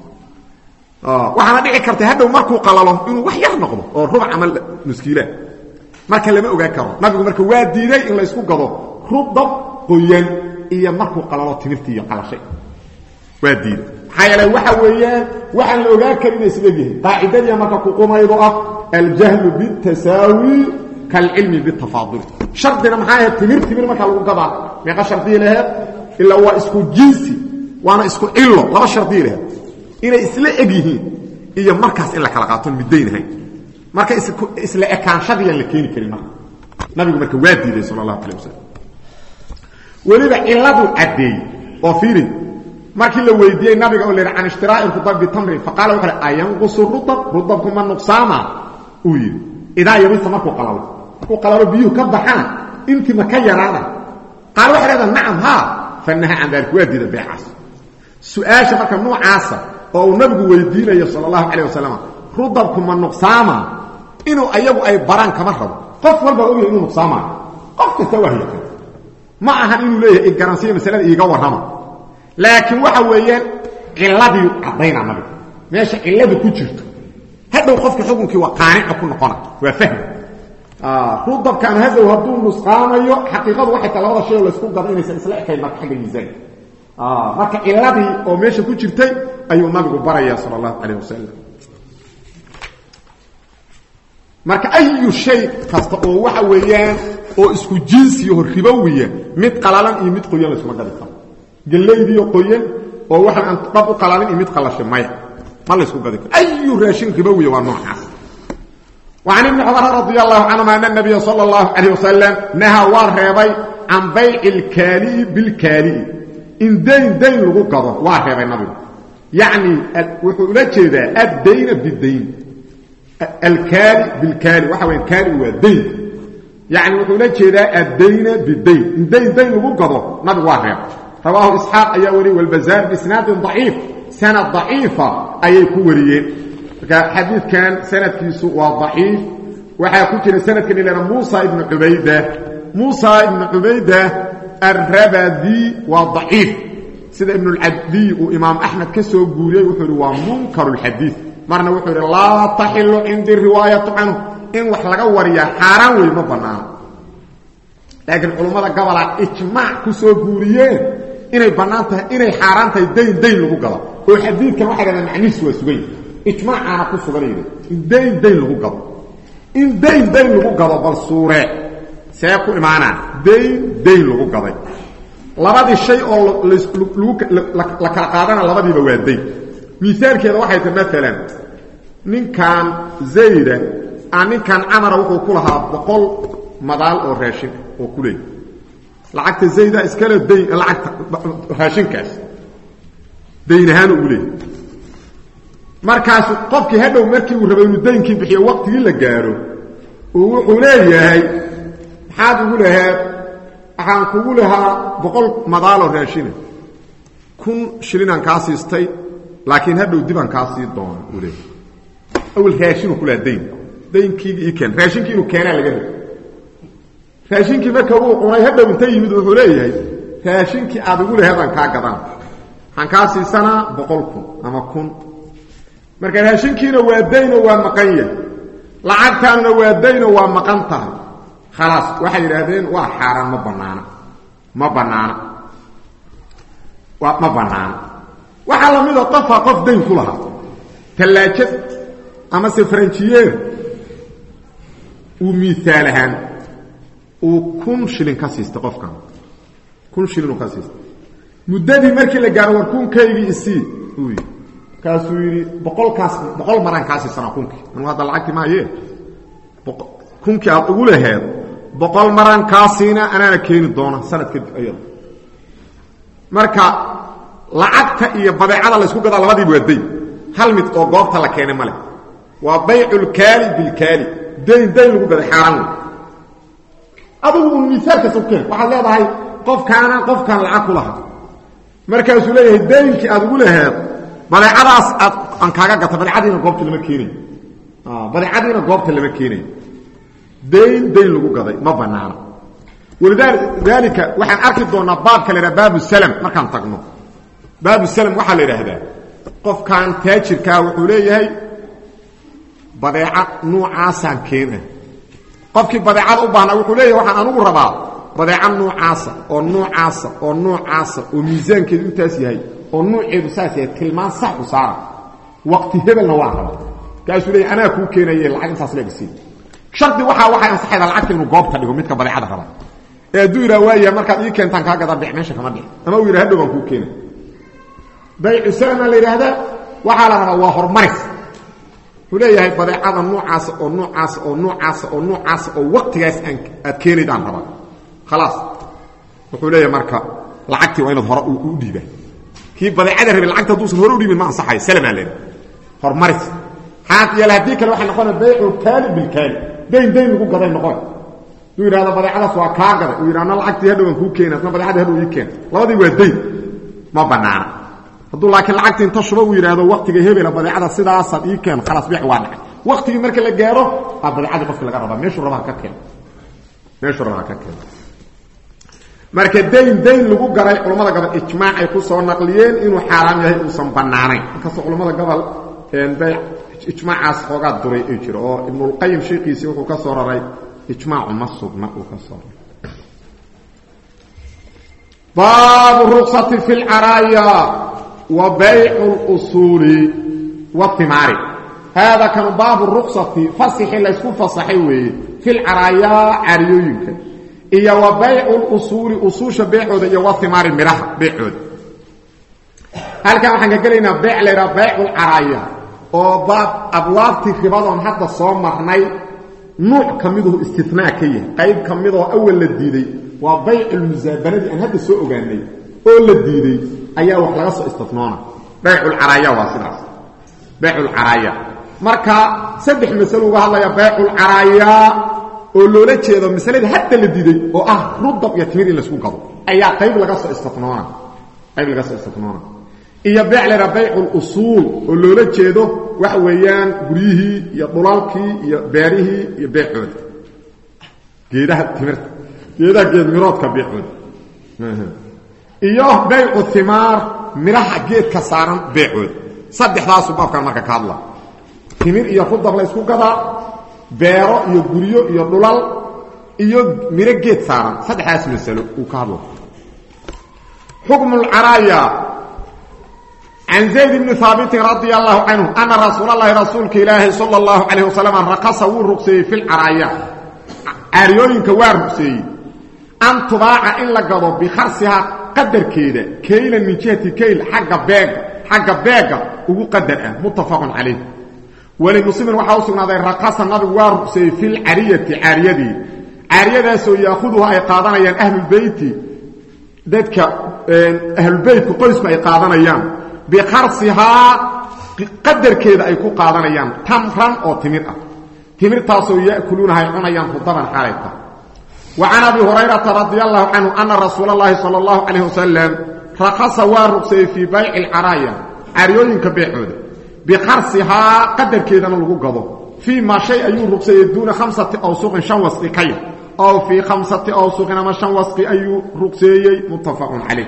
ah waxana dhici karta hadda markuu qalalo inuu wax yar noqdo oo rubac amal nus kiila marka lama ogaa karo nabigu marka waa diiday in la isku gado rudab qoyan iyo markuu qalalo timirtii iyo qalashay waa diiday xayala waxa weeyaan waxaan la ogaa karin inay isleeyihiin qaacidada marka ku qumaydo ah al-jahlu bit-tasawi kal-ilmi bit-tafadul shardina maxaa timir timir marka lagu gadaa meeqa shardi lahayd illa waa isku jinsi waana isku illo laba shardi lahayd inay isla egyihiin iyo markaas in la kala qaato midaynahay marka isla ekaanshadiyan la keeni karin marka nabigu marka waa diiday sallallahu alayhi wasallam waliba illadu adeey oo fiiri markii la weydiiyay nabiga oo leeyahay an ishtiraa'i rudab bi tamri faqala waxa ayan qusur rudab rudab kuma nuqsaama uu yiri idaa yabisa markuu qalalo markuu qalalo biyuhu ka baxaan inti ma ka yaraada qaal waxa leedahay nacam ha fanaha aan dalku waa diiday beecas su'aasha marka noocaasa oo nabigu weydiinayo sallallahu alayhi wasallam rudab kuma nuqsaama inuu ayagu ay baran kama rabo qof walba oo inuu nuqsaama qof kasta waa hayay ma ahan inuu leeyahay garansiyo masalada iiga warrama laakiin waxa weeyaan cilladii cadayna nabiga meesha cilladu ku jirto hadhow qofka xukunkii waa qaanic ku noqona waa fahmi ah rudabkan hadow haduu nusqaamayo xaqiiqadu waxay tahay labada shay oo la isku gado inaysan isla ekayn marka xagga miisaan ah marka cilladii oo meesha ku jirtay ayuu nabigu baraya sallallahu alayhi wasallam marka ayu shay kasta oo waxa weeyaan oo isku jinsi iyo ribawiya mid qalalan iyo mid qoyan isma gadi karo galeeydi qoyan oo waxa aan dab u qalalin iyo mid qalashay may ma la isku gadi karo ayu raashin ribawiya waa noocaas وعن ابن عمر رضي الله عنهما أن النبي صلى الله عليه وسلم نهى وارهبي عن بيع الكالي بالكالي إن دين دين لغو قضى وارهبي النبي يعني وحولة كذا الدين بالدين الكالي بالكالي وحوين كالي والدين يعني وحولة كذا الدين بالدين إن دين دين لغو قضى نبي وارهب رواه إسحاق أيوري والبزار بسناد ضعيف سنة ضعيفة أي كوريين حديث كان سند كيسو وضعيف وحا كجرا سند كان الى موسى ابن عبيده موسى ابن عبيده الربذي وضعيف سيد ابن العدي وامام احمد كسو غوري وحوري ومنكر الحديث مرنا وحوري لا تحل عند الروايه عنه ان wax laga wariya xaraan way ma banaan laakiin culimada gobol ijmaac ku soo guuriyeen inay banaan tahay inay xaraan tahay deyn deyn lagu galo oo xadiidkan waxa la macniis waa sugay إجماع أنا كل صغيرين إن دين دين لغو قضى إن دين دين لغو قضى بالصورة سيكون معنا دين دين لغو قضى لبعض الشيء لك قادنا لبعض بواد دين مثال كذا واحد مثلا من كان زيدا أن كان عمر وقو كلها بقول مدال أو راشن وكله لعكت زيدا إسكال الدين لعكت راشن كاس دين هانو قولي markaas qofkii hadhow markii uu rabay inuu deenkii bixiyo waqtigii la gaaro uu wuxuu leeyahay maxaad ugu lahayd waxaan kugu lahaa boqol madaalo raashina kun shilinan kaa siistay laakiin hadhow diban kaa sii doona uu leeyahay awal raashinu kula deen daynkii ii keen raashinkii inuu keenaa laga rabo raashinkii marka uu cunay hadhow inta yimid wuxuu leeyahay raashinkii aad ugu leeyahay kaa gadaan waxaan kaa siisanaa boqol kun ama kun marka raashinkiina waa dayno waa maqan yahay lacagtaanna waa dayno waa maqan tahay khalaas waxay yidhaahdeen waa xaaraan ma banaana ma banaana waa ma banaana waxaa la mid a qofaa qof dayn ku lahaa tallaajad ama se faranjiyeer uu miisaal ahaan uu kun shilin ka siistay qofkan kun shilin uu ka siistay muddadii markii la gaaro war kunkaygii isii uu yidhi kaasuu yidhi boqolkaas boqol maraan kaa siisanaa kunkii anuu hadda lacagti maayee kunkii aad ugu laheed boqol maraan kaa siina anaana keeni doona sanad kadib ayada marka lacagta iyo badeecada la isku gadaa labadiiba waa dayn hal mid oo goobta la keenay male waa bayculkaali bilkaali dayn dayn lagu gaday xaaraan wey adigu un miisaalkaas u keen waxaad leedahay qofkaana qofkaan lacag ku lahaa markaasuu leeyahay daynkii aad ugu laheed badeecadaas aad aan kaaga gata badeecadiina goobta lama keenayo badeecadiina goobta lama keenayo dayn dayn lagu gaday ma banaana walidaalika waxaan arki doonaa baabka la yidhaha baabu salam markaan tagno baabu salam waxaa la yidhaahdaa qofkan taajirkaa wuxuu leeyahay badeeca nuucaasaan keena qofkii badeecada u baahnaa wuxuu leeyahay waxaan anugu rabaa badeeca nuucaasa oo nuucaasa oo nuucaasa oo miisaankeedu intaas yahay oo nuuceedu saas yahay tilmaan sax u saara waqti hebelna waa raba kaasuu leeyahay anaa kuu keenaye lacag intaas leegasiin shardi waxaa waxay ansaxayda lacagta inuu goobta dhigo midka badeecada raba ee hadduu yidhaha waayahay markaad ii keentaan kaa gadaa dhic meesha kama dhic ama uu yidhaha hadhow baan kuu keena baycu salama la yidhaahdaa waxaa la rabaa waa horumaris wuxuu leeyahay badeecada nuucaasa oo nuucaasa oo nuucaasa oo nuucaasa oo waqtigaas aan aad keenaydaan rabaa khalaas wuxuu leeyahay marka lacagtii waa inaad hore u dhiibaa kii badeecada rabay lacagta hadduusan hore u dhiibin ma ansaxayo salamaa la yidhaha horumaris xaad yeela haddii kale waxay noqonaya baycu kaali bilkaali dayn dayn lagu gaday noqon duu yidhahdo badeecadaas waa kaa gaday uu yidhahna lacagtii hadhow aan kuu keena asna badeecadii hadhow ii keena labadii waa dayn ma banaana hadduu laakiin lacagtii inta shuba uu yidhaahdo waqtiga hebela badeecada sidaasaad ii keen khalaas beec waa dhacay waqtigii marka la gaaro baa badeecadii qofki laga rabaa meeshuu rabaa ka keen meeshuu rabaa ka keen marka dayn dayn lagu garay culammada gobol ijmaac ay ku soo naqliyeen inuu xaaraam yahay uusan bannaanayn inkastoo culammada gobol bay ijmaacaas xoogaa duray ay jiro oo ibnulqayim sheekiisii wuxuu ka soo raray ijmaacu ma sugna uu ka soo raray baabu ruksati fi lcaraaya wa baycu lusuuli waimaari haada kanu baabu ruksati fasixi laysku fasaxay weeye fi lcaraaya cariyooyinka iyo wa baycu lusuuli usuusha beecooda iyo waimaari midhaha beecooda halkan waxaan ka gelaynaa beyc la yidhaha baycu lcaraaya oo baab abwaabtii ribadoon hadda soo marnay nuuc ka miduhu istinaa ka yahay qayb ka midoo awal la diiday waa bayculmusaabanadii aan hadda soo ogaanay oo la diiday ayaa wax laga soo istinoona bayculcaraaya waa sidaas bayculcaraaya marka saddex masalo uga hadlaya bayculcaraaya oo loola jeedo masaladii hadda la diiday oo ah rudab iyo timir in laisku gado ayaa qayb laga soo istinoona qayb laga soo istinoona iyo beec la yidhaha baycu lusuul oo loola jeedo waxa weeyaan guryihii iyo dhulalkii iyo beerihii iyo beecooda geedaha timirta geedaha geed miroodka beecooda iyo baycu himaar midhaha geedka saaran beecooda saddexdaasuu baabkan marka ka hadla timir iyo rudab la isku gadaa beero iyo guryo iyo dhulal iyo miro geed saaran saddexdaas masalo uu ka hadla xukmu lcaraaya عن زيد بن ثابت رضي الله عنه أن رسول الله رسولك إلهي صلى الله عليه وسلم رقص ورقصي في العرايا عريوينك ورقصي أن تباع إن لقضوا بخرسها قدر كيدا كيلا من جهة كيل حق باق حق باق وقدر متفق عليه وللمسلم وحاوسنا ذي رقص النبي ورقصي في العرية عرية دي عرية سو يأخذها إيقاظنا ين أهل البيت ذاتك أهل البيت قيسما إيقاظنا ين بقرصها قدر كذا أي كو قادنيان تمرا أو تمرأة تمر تاسو يأكلونها يعنيان خطبا حالتا وعن أبي هريرة رضي الله عنه أن رسول الله صلى الله عليه وسلم رقص وارقصي في بيع العرايا عريوين كبيعود بقرصها قدر كذا نلقو قضو fii maa shay ayuu ruqseeyey duuna khamsati awsuqin shan wasqi ka yar aw fii khamsati awsuqin ama shan wasqi ayuu ruqseeyey muttafaqun calayh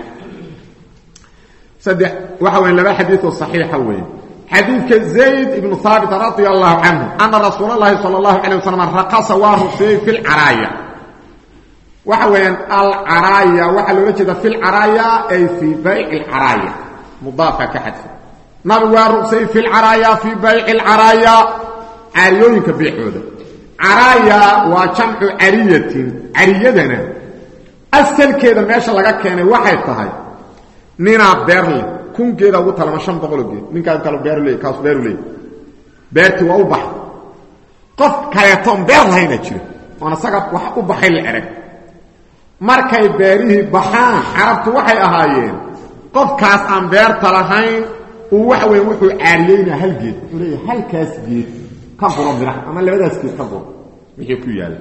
saddex waxa weyn laba xadiid oo saxiixa weeye xadiidka zayd ibnu haabit radia allahu canhu ana rasuula allahi sala allahu calayh wasalam raqasa waa ruqseeyey fi lcaraaya waxa weeyaan alcaraaya waxaa loola jeeda fi lcaraaya ay fii bayci alcaraaya mudaafka ka xadfa nabigu waa ruqseeyey fi lcaraaya fii bayci alcaraaya caariyooyinka beecooda caraaya waa jamcu cariyatin cariyadana asalkeeda meesha laga keenay waxay tahay ninaa beer leh kungeeda ugu talama shan boqoloo geed ninkaa kale beer leey kaas beeru leey beertii waa u baxay qof kaleetoon beer lahayna jiro oon isaga wax u baxay la erag markay beerihii baxaan carabtu waxay ahaayeen qofkaas aan beerta lahayn uu waxa weeye wuxuu caariyeynaa hal geed wuxuu leeyahay halkaas geed ka buro mirax ama labadaas geed ka buro wixii ku yaalla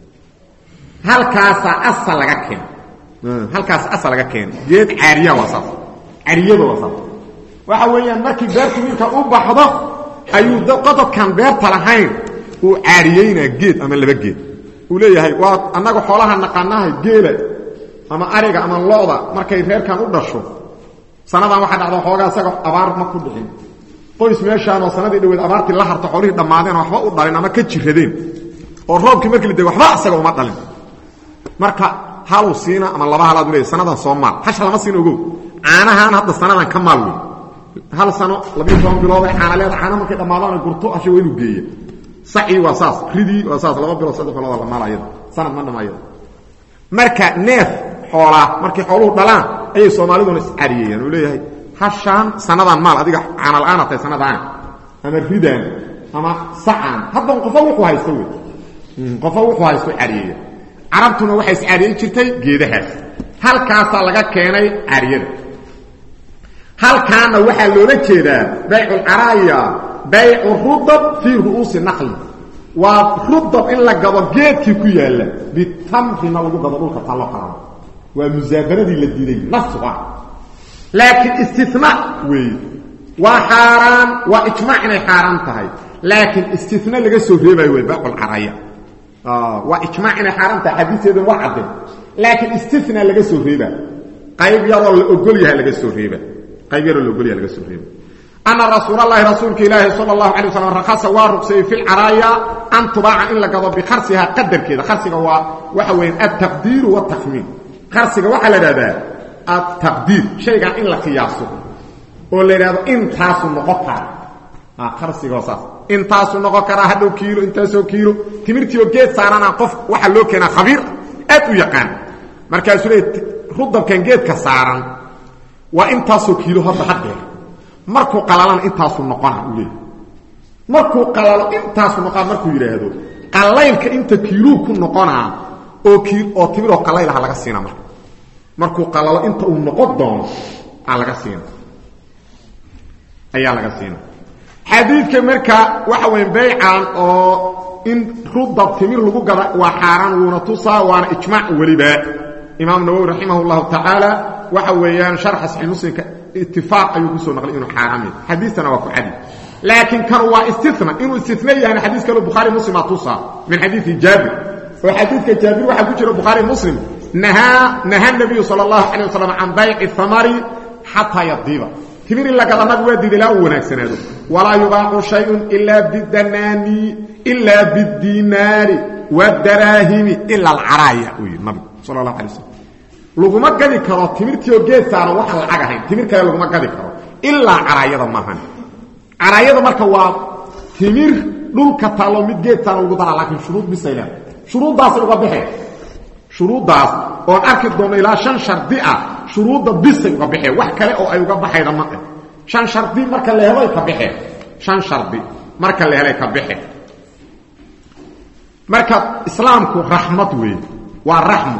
halkaasaa asal laga keen halkaas asal laga keen geed caariya waa saas caariyada waa saas waxa weeyaan markii beertu wiilka u baxdo ayuu qodobkan beerta lahayn uu caariyeynaa geed ama laba geed uu leeyahay waa annaga xoolaha naqaanahay geela ama ariga ama lo-da markay reerkan u dhasho sanadan waxaa dhacda xoogaa isaga abaar ma ku dhicin qoys meeshaan oo sanadii dhaweed abaartii la harta xoolihii dhammaadeen oo waxba u dhalin ama ka jiradeen oo roobkii markii la degay waxba isaga uma dhalin marka haluu siina ama laba halaad u leeyahay sanadan soo maal hash lama siin ogow caanahaan hadda sanadan ka maal wey hal sano labiyo toban bilood ay caana leeda caana markay dhammaadaan gurto asha waa inuu geeya saci waa saas ridii waa saas laba bilood saddex bilood la maal ayada sanad ma dhamaayo marka neef xoolaa markay xooluhu dhalaan ayay soomaaliduna iscariyeen uu leeyahay hashaan sanadan maal adiga caana la'aan atay sanadaan ama ridaan ama sacaan hadda qofa wuxuu haysto wey qofa wuxuu haysto cariyeeya carabtuna waxay iscariyeen jirtay geedahaas halkaasaa laga keenay cariyada halkaana waxaa loola jeedaa baycu lcaraaya baycu rudab fii ru'uusi naqli waa rudab in la gado geedkii ku yaalla bitamrina lagu gado dhulka tallo qaran waa musaabaradii la diiday nafsu ah laakiin istinaa weeye waa xaaraan waa ijmaac inay xaaraan tahay laakiin istina laga soo reebayo wey baycu lcaraaya waa ijmaac inay xaaraan tahay xadiiseedan waa caddeen laakiin istina laga soo reeba qayb yaroo la ogol yahay laga soo reeba qayb yaroo la ogol yahay laga soo reeba ana rasuulallahi rasuulka ilaahi sala allahu calay wasalam rakhasa waa ruqseeyey fi lcaraaya an tubaaca in la gado bikarsihaa qadarkeeda karsiga waa waxa weeyaan altaqdiiru waaltakhmiin karsiga waxaa la idhahdaa altaqdiir shaygan in la qiyaaso oo la yidhahdo intaasu noqon kara karsiga waa saas intaasu noqon karaa hadhow kiilo intaasoo kiilo timirtiioo geed saarana qof waxaa loo keenaa khabiir aad u yaqaan markaasuu leey rudabkan geedka saaran waa intaasoo kiilo hadda haddeer markuu qalalana intaasu noqona uu leeyahy markuu qalalo intaasu noqona markuu yidhaahdo qalaylka inta kiiluu ku noqonaa oo kii oo timiroo qalaylaha laga siina marka markuu qalalo inta uu noqon doono aa laga siina ayaa laga siina xadiidka marka waxa weyn baycan oo in rudab timir lagu gada waa xaaraan wuuna tusaa waana ijmaac weliba imaam nawawi raximah llahu tacaala waxa weeyaan sharxa saxiix muslimka itifaaq ayuu kusoo naqlay inuu xaaraam yahay xadiistana waa ku cadi laakiin kan waa istina inuu istina yahayna xadiis kale bukhaari muslim aa tusaa min xadiisi jaabir oo xadiidka jaabir waxaa ku jira bukhaari muslim nahaa nahaa nabiyu sala allahu calayh wasalam can bayci thamari xataa yadiiba timir in la gada nabigu waa diiday ilaa uu wanaagsanaado walaa yubaacu shayun ilaa bidanaani ilaa biddinaari waddaraahimi ila alcaraaya uu yidhi nabigu sala allahu alay wasalam laguma gadi karo timirtiioo geed saaran waxaan lacag ahayn timir kale laguma gadi karo ilaa caraayada maahan caraayada marka waa timir dhulka taallo mid geed saaran lagu daraa laakiin shuruud bisay leedahay shuruuddaasay uga baxeen shuruuddaas oon arki doonno ilaa shan shardi ah shuruudda bisay uga baxeen wax kale oo ay uga baxayda ma eh shan shardi marka la helay ka baxeen shan shardi marka la helay ka baxeen marka islaamku raxmad weeye waa raxmo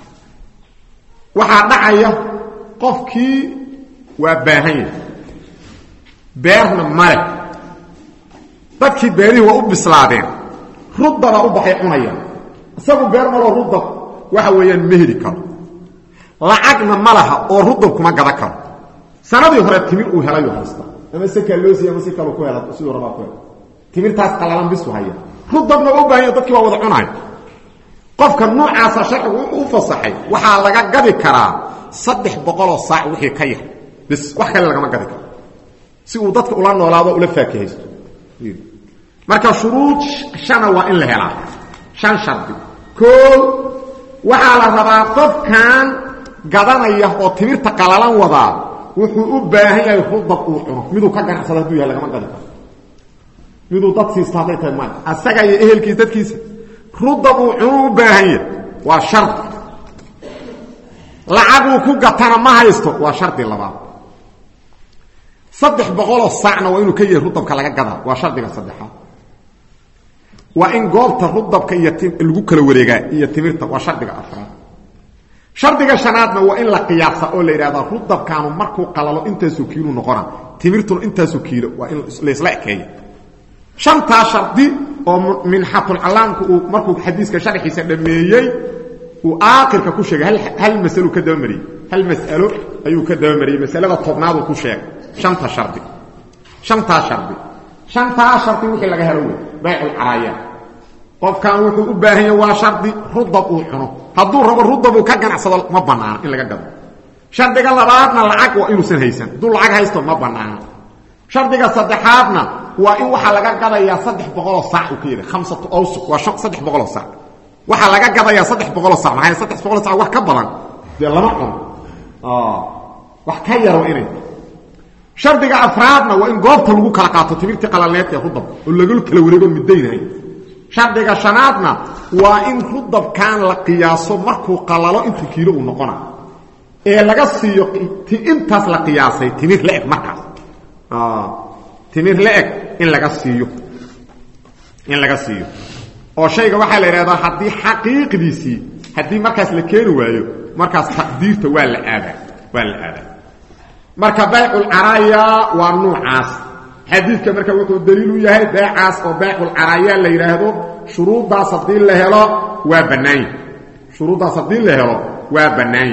waxaa dhacaya qofkii waa baahan yahay beerna male dadkii beerihii waa u bislaadeen rudaba u baxay cunayaan isagu beer maloo rudab waxa weeyaan ma heli karo lacagna ma laha oo rudab kuma gada karo sanadii hore timir uu helayu haysta ama si kale loo siiya ama si kale ku hela siduu rabaa ku hela timirtaas qalalan bisu haya rudabna u baahan dadkii waa wada cunay qofka noocaas sharcigu u fasaxay waxa laga gadi karaa saddex boqol oo saac wixii ka yar bis wax kale laga ma gadi karo si uu dadka ula noolaado ula faakihaysto marka shuruud shana waa in la helaa shan shardi kool waxa la rabaa qofkan gadanaya oo timirta qalalan wadaa wuxuu u baahan yahay rudab uu cuno miduu ka ganacsado haduu yahay laga ma gadi karo miduu dad siista haday tahay ma asaga iyo ehelkiisa dadkiisa rudab uu cuno u baahan yahay waa shart lacag uu ku gatana ma haysto waa shardi labaad saddex boqol oo saacna waa inuu ka yahay rudabka laga gadaa waa shardiga saddexaad waa in goobta rudabka iyo lagu kala wareegaa iyo timirta waa shardiga afraad shardiga shanaadna waa in la qiyaasa oo la yiraahdo rudabkaanu markuu qalalo intaasoo kiilo noqona timirtuna intaasoo kiilo waa in la isla ekeeyo shanta shardi oo minhatul alaamku markuu xadiiska sharxiisa dhameeyay uu aakhirka ku sheegay hal hal mas'alo ka dawmari hal mas'alo ayuu ka dawmari mas'alada tobnaad uu ku sheegay shanta shardi shanta shardi shanta shardi wixii laga helo bay'ul araya qofkan wuxuu u baahan yahay waa shardi rudab uu cuno haduu rabo rudab uu ka ganacsado ma banaana in laga gado shardiga labaadna lacag waa inuu san haysan duu lacag haysto ma banaana shardiga saddexaadna waa in waxa laga gadayaa saddex boqol oo saac uu ka yahay khamsatu awsuq waa saddex boqol oo saac waxa laga gadayaa saddex boqol oo saac maxay saddex boqol oo saac wax ka badan de lama cuno ah wax ka yar waa inay shardiga afraadna waa in goobta lagu kala qaato timirtii qalaleed ee rudab oo lagu kala wareego midaynahay shardiga shanaadna waa in rudabkan la qiyaaso markuu qalalo inta kiilo uu noqona ee laga siiyo intaas la qiyaasay timir leeg markaas ah timir leeg in laga siiyo in laga siiyo oo shayga waxa la yiraahdaa hadii xaqiiqdiisi hadii markaas la keeni waayo markaas taqdiirta waa la aadaa waa la aadaa marka bay'ul araya waa nuucaas xadiidka marka wuxuu daliil u yahay bay'aas oo bay'ul araya la yiraahdo shuruudaas hadii la helo waa banaay shuruudaas hadii la helo waa banaay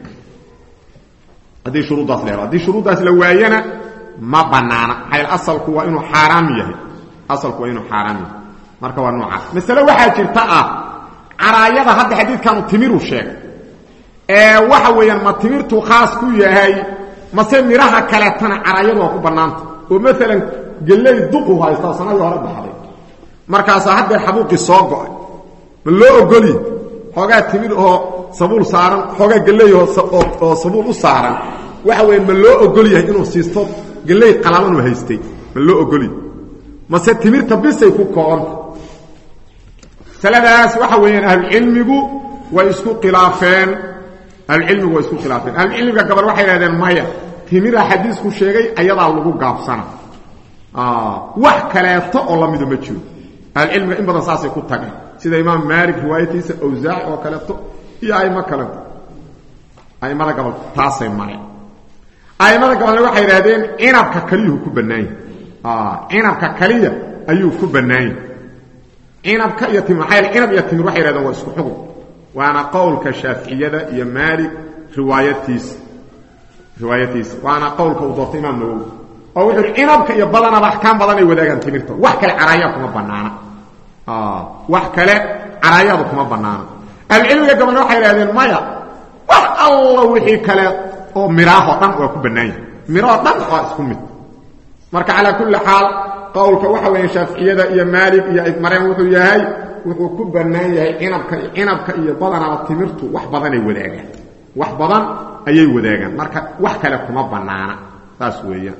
hadii shuruudaas la helo hadii shuruudaas la waayana ma banaana hayl asalku waa inuu xaraam yahay asalku waa inuu xaraam yahay marka waa nuucaas mas'ala waxa jirta ah arayada hadda xadiidkan timiru sheeg ee waxa weeyaan ma timirtu khaas ku yahay mase miraha kale tan arayadu ku banaanta oo mesela galay duqu haysta sanadii hore baxday markaas hadda xabuuqi soo go'ay ma loo ogoli xogaa timir oo sabuul saaran xogaa galay oo sabuul u saaran waxa weeyaan ma loo ogoli yahay inuu siisto galay qalalan u haystay ma loo ogoli mase timirta bisay ku koobanta saladaas waxa weeyaan ahli cilmigu way isku khilaafeen العلم واسكو خلافين العلم قبل waxay raadeen maya timira xadiisku sheegay ayada lagu gaabsana ah wax kaleeto oo la mid ma jiro العلم in badan saasay ku tagay sida imaam Malik riwaayatiisa awzaa oo kaleeto iyo ay ma kale ay mara qabal taasay maray ay mara qabal waxay raadeen inabka kaliyu ku banaay ah inabka kaliya ayuu ku banaay inabka iyo timir hayl inab iyo timir waxay raadeen waa isku xukun وانا قولك الشافعيه يا مالك روايتيس روايتيس وانا قولك وضبط امام نووي او العنب يا بدنا احكام بدنا وداغان تمرته wax kale caraaya kuma banaana ah wax kale caraayadu kuma banaana العلم gabadha waxay raadeen maya wax allah wixii kale oo miraaho dhan waa ku banaayay miraaho dhan waa isku mid marka ala kulli xaal qowlka waxa weeye Shaafi'iyada iyo Maalik iyo Ibn wuxuu yahay wuxuu ku banaan yahay inabka inabka iyo badana timirtu wax badan ay wadaagaan wax badan ayay wadaagaan marka wax kale kuma banaana taas weeyaan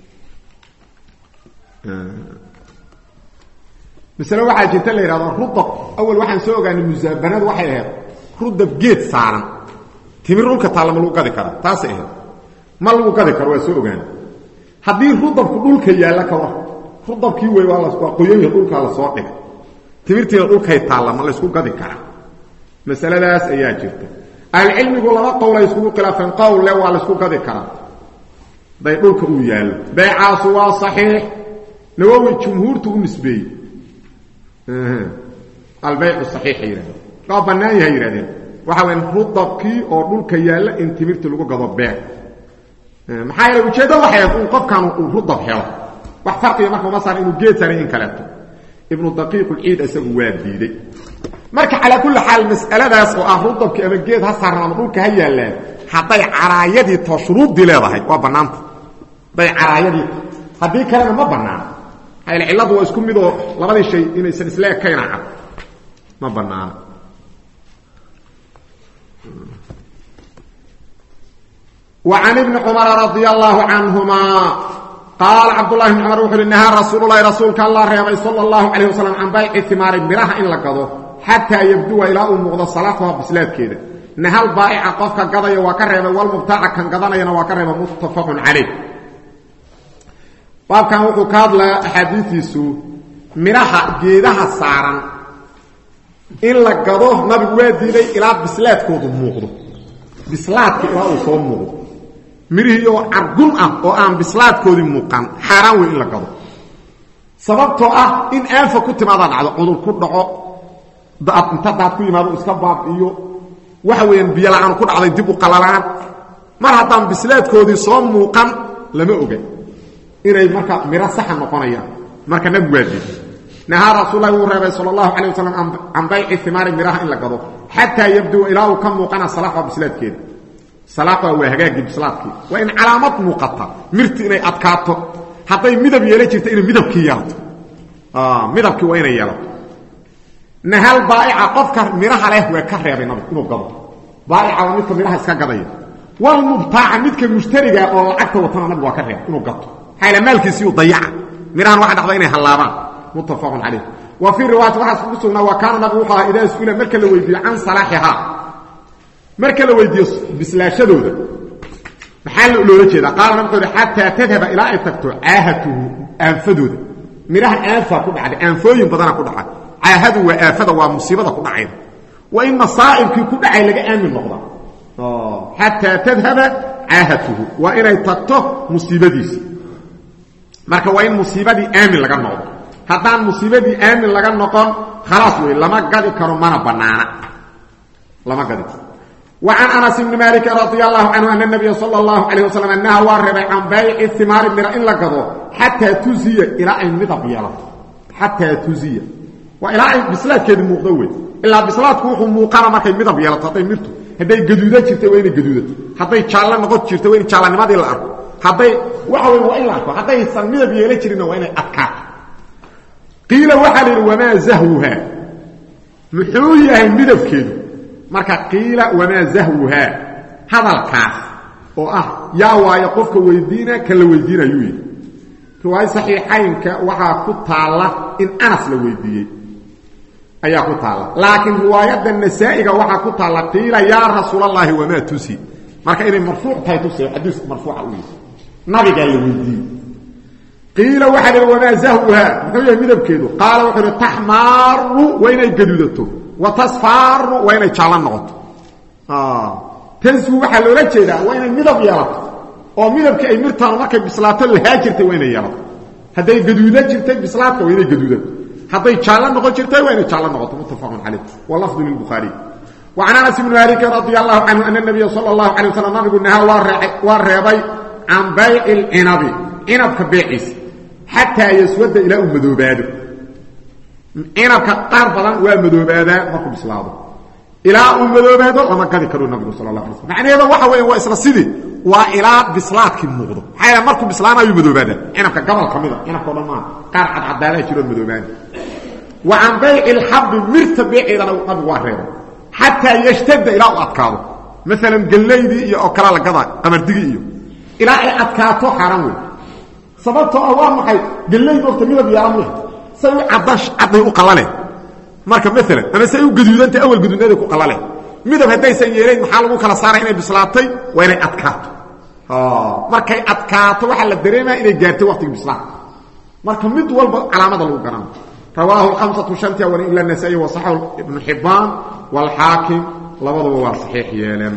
مثلا waxa jirta la yiraahdo rudab awal waxaan soo ogaanay musaabanad waxay ahayd rudab geed saaran timir dhulka taala ma lagu gadi kara taas ay ahayd ma lagu gadi karo waa soo ogaan hadii rudabku dhulka yaala ka war rudabkii way waa la soo qoyay dhulka la soo dhigay timirtii dhulka ay taala ma la isku gadi kara masaladaas ayaa jirta al ilmigu laba qowl ay isku khilaafeen qowl la waa la isku gadi kara bay dhulka u yaalo bay'aas waa sahih nawawi jumhuurtu u nisbeeyay البيع الصحيح يراده قا بنايه يراده waxa weyn rudabki oo dhulka yaala in timirta lagu gado beec maxay la ujeedo waxay uu qofkan uu rudab helo wax farqiga marka ma saaran inuu geed saaran in kaleeto ibnu daqiiq al-ciid isagu waa diiday marka ala kulli xaal mas'aladaas oo ah rudabka ama geed ha saaran ama dhulka ha yaalaan haday caraayadii tashruudi leedahay waa banaanta bay caraayadii hadii kalena ma banaan ay ciladu waa isku mid oo labadii shay inaysan isla ekayna cad ma banaan وعن ابن عمر رضي الله عنهما قال عبد الله بن عمر وحر نهى رسول الله رسولك الله ريبي صلى الله عليه وسلم عن بيع الثمار مراها إن لقضه حتى يبدو إلى أمغض الصلاة وبسلات كده نهى البائع قفك قضي وكرب والمبتاع كان قضانا وكرب متفق عليه وكان وقاد لا حديثي سو مراها جيدها سارا إن لقضه نبي وادي لي إلى بسلات كده مغضه بسلات كده وصوم mirihiyo argun ah oo aan bislaadkoodi muuqan xaraan weyn la gado sababtoo ah in aanfa ku timaada dhacdo cudur ku dhaco daad inta daad ku yimaado iska baab iyo waxa weeyaan biyo la'aan ku dhacday dib u qalalaan mar haddaan bislaadkoodi soo muuqan lama oga inay marka mira sax noqonayaan marka nabi waadi naha rasuulullaahi sallallahu alayhi wasallam an bay'i thimari miraha in la gado hatta yabdu ilaa kam muuqana salaha bislaadkeeda salaqa waa hagaagii bislaadkii waa in calaamad muuqata mirti inay adkaato haday midab yeelay jirta inay midabkii yeelato ah midabkii waa inay yeelato nahal baa'i'a qofka miraha leh waa ka reebay nabi inuu gado baa'i'a waa midka miraha iska gadaya wal mubtaa'a midka mushtariga oo lacagta watana nabi waa ka reebay inuu gato hayla maalkiisii uu dayaca mirahan waxa dhacday inay halaabaan muttafaqun alayh wa fi riwaayat waxa ku sugnaa waa kana nabi waxa idaa isula marka la weydiiyo an salahiha marka la weydiiyo bislaashadooda maxaa loola jeedaa qaarna wuxuu hatta tadhaba ila ay tagto aahatuhu aanfadooda miraha aanfa ku dhacday aanfooyin badan ku dhacay aahadu waa aafada waa musiibada ku dhacay wa in masaa'ibki ku dhacay laga aamin noqda oo hatta tadhaba aahatuhu wa inay tagto musiibadiisa marka waa in musiibadii aamin laga noqdo haddaan musiibadii aamin laga noqon khalaas way lama gadi karo mana banaana lama gadi وعن أنس بن مالك رضي الله عنه أن النبي صلى الله عليه وسلم أنها وارب عن بيع الثمار من إن لقضوا حتى تزي إلى أن مضب يلا حتى تزي وإلى أن بسلات كده مقدوي إلا بسلات كوخ موقارا ما كان مضب يلا تطي مرتو هدي قدودة جرت وين قدودة هدي تشالا نقط جرت وين تشالا نمادي الأرض هدي وحوي وإلا هدي يسان مضب يلا جرنا وين أكاد قيل وحل وما زهوها محوية مضب كده marka qiila wama zahwaha hadalkaas oo ah yaa waayo qofka weydiina kala weydiinayo yiri riwaay saxiixaynka waxa ku taala in Anas la weydiiyay ayaa ku taala laakiin riwaayada Nasaa'iga waxa ku taala qiila yaa rasuulullaahi wama tusi marka inay marfuuc tahay tusi xadiis marfuuca u yahay nabiga la weydiiyay qiila waxa wama zahwaha wuxuu midabkeedu qaala wuxuu tahmaru wa inay gaduudato وتصفار وين جالان نقط اه تنسو waxa loola jeedaa waa inay midab yeelato oo midabka ay mirtaan markay bislaato la haajirtay waa inay yeelato haday gaduudan jirtay bislaadka waa inay gaduudan haday jaalan noqon jirtay waa inay jaalan noqoto muttafaqun alayh walafdh lil bukhari wa ana anas ibn malik radiyallahu anhu anna nabiy sallallahu alayhi wasallam nabigu nahaa wa reebay an bay'il inabi inabka bi'is hatta yaswada ila umadoobaado inabka qaar badan waa madoobaada markuu bislaado ilaa uu madoobaado lama gadi karo nabiga sallallahu alayhi wasallam macnaheedu waxa weeye waa isla sidii waa ilaa bislaadki muuqdo xayla markuu bislaanayo madoobaada inabka gabal kamida inabka dhamaan qaar cad cadaala jiro madoobaada wa an bay'il habb mirta bi'idana nabigu waa reebo hatta yashtada ila adkaado midalan gallaydi iyo oo kala la gada qamardigi iyo ilaa ay adkaato xaram weey sababtoo ah waa maxay gallaydi waqti midab yaamay say cadash caday u qalale marka midalan ama say u gaduudanta awal gaduudnada ku qalale midab hadaysan yeelay maxaa lagu kala saaray inay bislaatay waa inay adkaato ah markay adkaato waxa la dareemaa inay gaartay waqtiga bislaat marka mid walba calaamada lagu garan rawaahu khamsatu shantiya wa illa an-nasa'i wa sahih ibn hibban wal hakim labadaba waa sahih yeeleen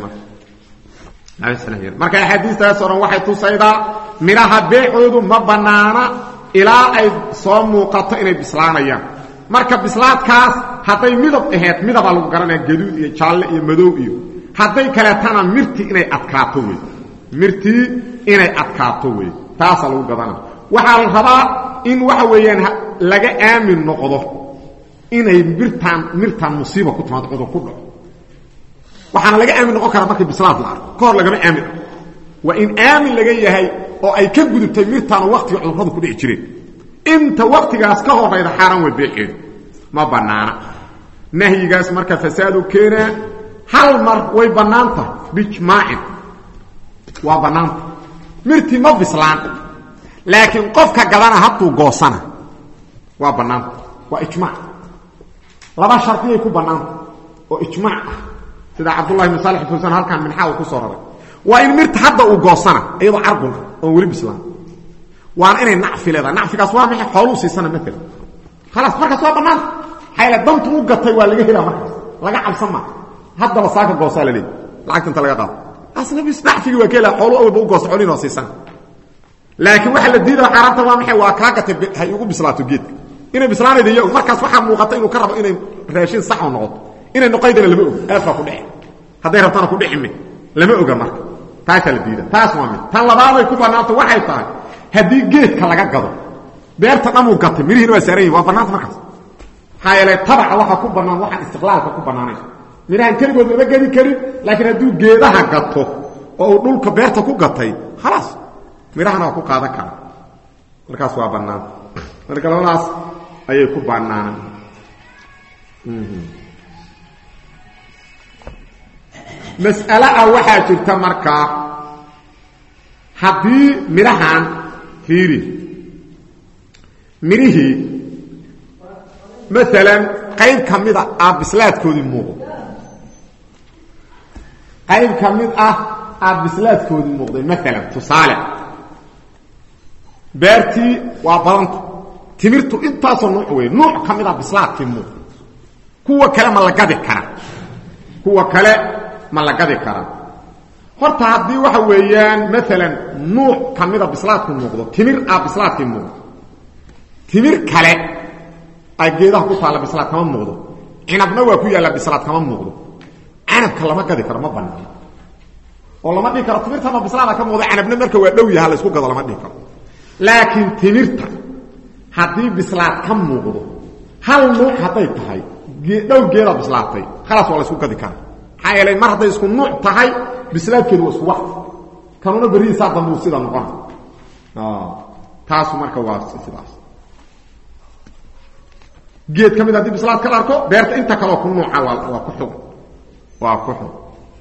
marka hadiistaas oran waxay tusaydaa miraha beecoodu ma banaana ilaa ay soo muuqato inay bislaanayaan marka bislaadkaas haday midab aheed midab lagu garanaa gaduud iyo jaalle iyo madow iyo haday kala tana mirti inay adkaato way mirti inay adkaato way taas lagu gadana waxa la rabaa in waxa weeyaan laga aamin noqdo inay mirtaan mirtaan musiibo ku timaado cudur ku dhaco waxaana laga aamin noqon karaa markii bislaad la arko koor lagama aamin waa in aamin laga yahay oo ay ka gudubtay mirtaan waqtiga cudurradu ku dhici jireen inta waqtigaas ka horeyda xaraan way beeceen ma banaana nahyigaas marka fasaadu keena hal mar way banaanta bijmaa'in waa banaanta mirti ma bislaan laakiin qofka gadana haduu goosana waa banaanta waa ijmaac laba sharti ay ku banaanta oo ijmaac ah sida Abdullah ibn Salih fuusan halkan min xaw ku soo raray waa in mirta hadda uu goosana iyadoo arbun oo wali bislaan waan inay nacfi leedahay nacfigaas waa maxay xoolo siisana midna خلاص marka soo banaan hayla dantu u gatay waa laga helaa marka laga cabsan ma hadda la saaka goosala leey lacagta inta laga qaado asna bis nacfiga waa kala xoolo oo u goos xolino siisan laakiin waxa la diiday xaraamta waa maxay waa ka gatay hay ugu bislaato geed inay bislaanaydo iyo markaas waxa muuqata inuu ka rabo inay raashin sax oo noqoto inay noqoydana lama og aafa ku dhixi haday rabtana ku dhixime lama oga marka taas la diiday taas waa mid tan labaad ay ku banaanto waxay tahay hadii geedka laga gado beerta dhamu gatay mirihiina waa saaran waa banaanta markaas hayla tabaca waxa ku banaan waxa istiqlaalka ku banaanay mirahan kaligood ma gadi karin laakiin haduu geedaha gato oo dhulka beerta ku gatay خلاص mirahana ku qaada kara markaas waa banaan marka labadaas ayay ku banaan mas'ala waxa jirta marka hadii mirahan fiiri mirihi مثلا qayb kamida ah bislaadkoodii muuqdo qayb kamid ah ah bislaadkoodii muuqday مثلا tusaale beerti waa badanta timirtu intaas oo nooc weey nooc kamida bislaadkii muuqdo kuwa kale ma la gadi kara kuwa kale ma la gadi kara horta hadii waxa weeyaan مثلا nooc kamida bislaadku muuqdo timir ah bislaadkii muuqdo timir kale ay geedaha ku taala bislaad kama muuqdo cinabna waa ku yaala bislaad kama muuqdo cinabka lama gadi karo ma banaan oo lama dhigi karo timirta ma bislaad ka muuqdo cinabna marka waa dhow yahay la isku gado lama dhigi karo laakiin timirta hadii bislaad ka muuqdo hal nooc haday tahay dhow geeda bislaatay خلاص waa la isku gadi kara xayalay mar haday isku nooc tahay bislaadkeedu waa isku waqti kanuna bariis saad dambu sida noqon ah taas marka waa sidaas geed kamid hadii bislaad kala arko beerta inta kale ku nooca waa ku xug waa ku xug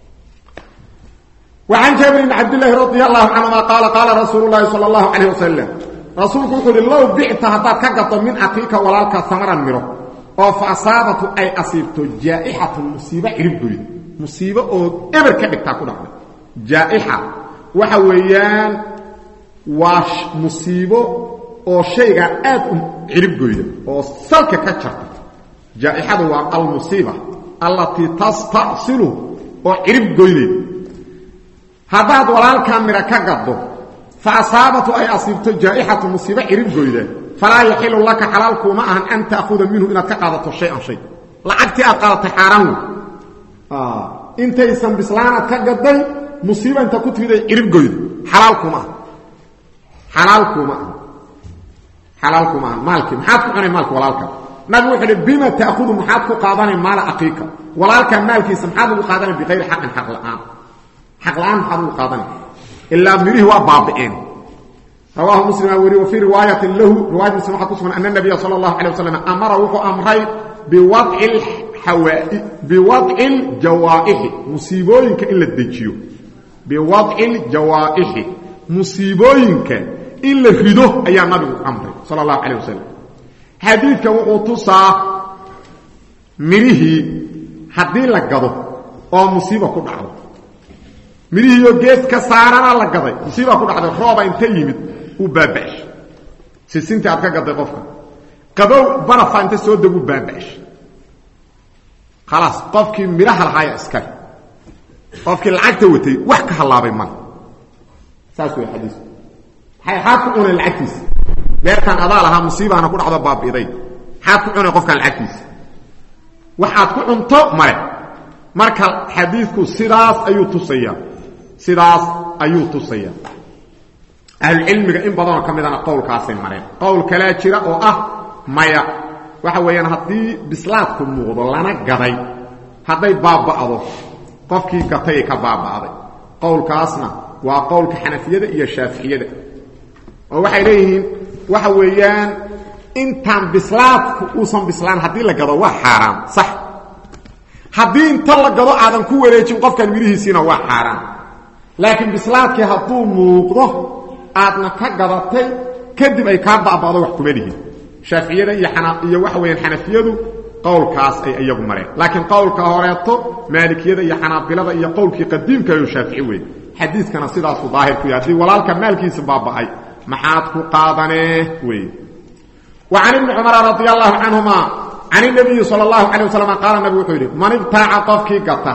وعن جابر بن عبد الله رضي الله عنهما قال قال رسول الله صلى الله عليه وسلم رسولك يقول لو بعت هذا كغط من اخيك ولالك ثمرا مره او فاصابته اي اصيبت جائحه مصيبه عربي مصيبه او ابر كدغتا ku dhacday jaa'iha waxa weeyaan waash musiibo oo shayga aad u ciribgoyda oo salka ka jarta jaa'ihadu waa al musiiba allati tastasilu oo ciribgoyda hadaad walaalka mira ka gado fa asaabatu ay asibto jaa'ihatu musiiba ciribgoyda fala yahilu laka halalku ma ahan an ta'khudha minhu ina ka qaadato shay'an shay lacagti aad qaadato xaraan ah intaysan bislaanad ka gaday musiiba inta ku tiiday ciribgoyda halalku ma halalku ma halalku ma maalki maxaad ku cunay maalka walaalka nabi wuxuu bima ta'khudhu maxaad ku qaadanay maal aqiika walaalka maalkiisa maxaad ugu qaadanay bi ghayri haqqin haqq la'aan haqq la'aan maxaad ugu qaadanay illa mirihi wa baabeen rawahu muslim wa fi riwayatin lahu riwayat muslim waxa ku sugan anna nabiy sallallahu alayhi wasallam amara wa amray bi wad'il hawa'i bi wad'il jawaa'ihi musiibooyinka in la dejiyo bi wad'il jawaa'ihi musiibooyinka إلا ريدو أيام نبي محمد صلى الله عليه وسلم حديث كوقتصا مريه حدين لقضه أو مصيبة كل عام مريه يجيس كسارنا لقضه مصيبة كل عام خرابة انتيمت وبابش سيسنتي عبك قضي قفك قضو برفا انت سود وبابش خلاص قفك مراه الحياة اسكال قفك العكتوتي وحكها الله بيمان ساسوي حديث hay haku cunay lacagtiis beertan adaa laha musiibana ku dhacdo baabiiday haku cunay qofkan lacagtiis waxaad ku cunto mare marka xadiisku sidaas ayuu tusaya sidaas ayuu tusaya ahlulcilmiga in badanoo ka midana qowlkaasay mareen qowl kalaa jira oo ah maya waxa weeyaan haddii bislaadku muuqdo lana gaday hadday baaba'do qofkii gatay ka baaba'day qowlkaasna waa qowlka xanafiyada iyo shaaficiyada oo waxay leeyihiin waxa weeyaan intaan bislaadku uusan bislaan haddii la gado waa xaaraam sax haddii inta la gado aadan ku wareejin qofkan mirihiisiina waa xaaraam laakiin bislaadkii hadduu muuqdo aadna ka gadatay kadib ay kaa baaba'do wax kuma lihin shaaficiyada iyo iyo waxa weeyaan xanafiyadu qowlkaas ay iyagu mareen laakiin qowlka horeeto maalikiyada iyo xanaabilada iyo qowlkii qadiimka iyo shaafici weey xadiiskana sidaas uu daahir ku yahay walaalka maalkiisa baaba'ay maxaad ku qaadanee weey وعن ابن عمر رضي الله عنهما عن النبي صلى الله عليه وسلم قال النبي وحيده من ابتاع قفكي قطع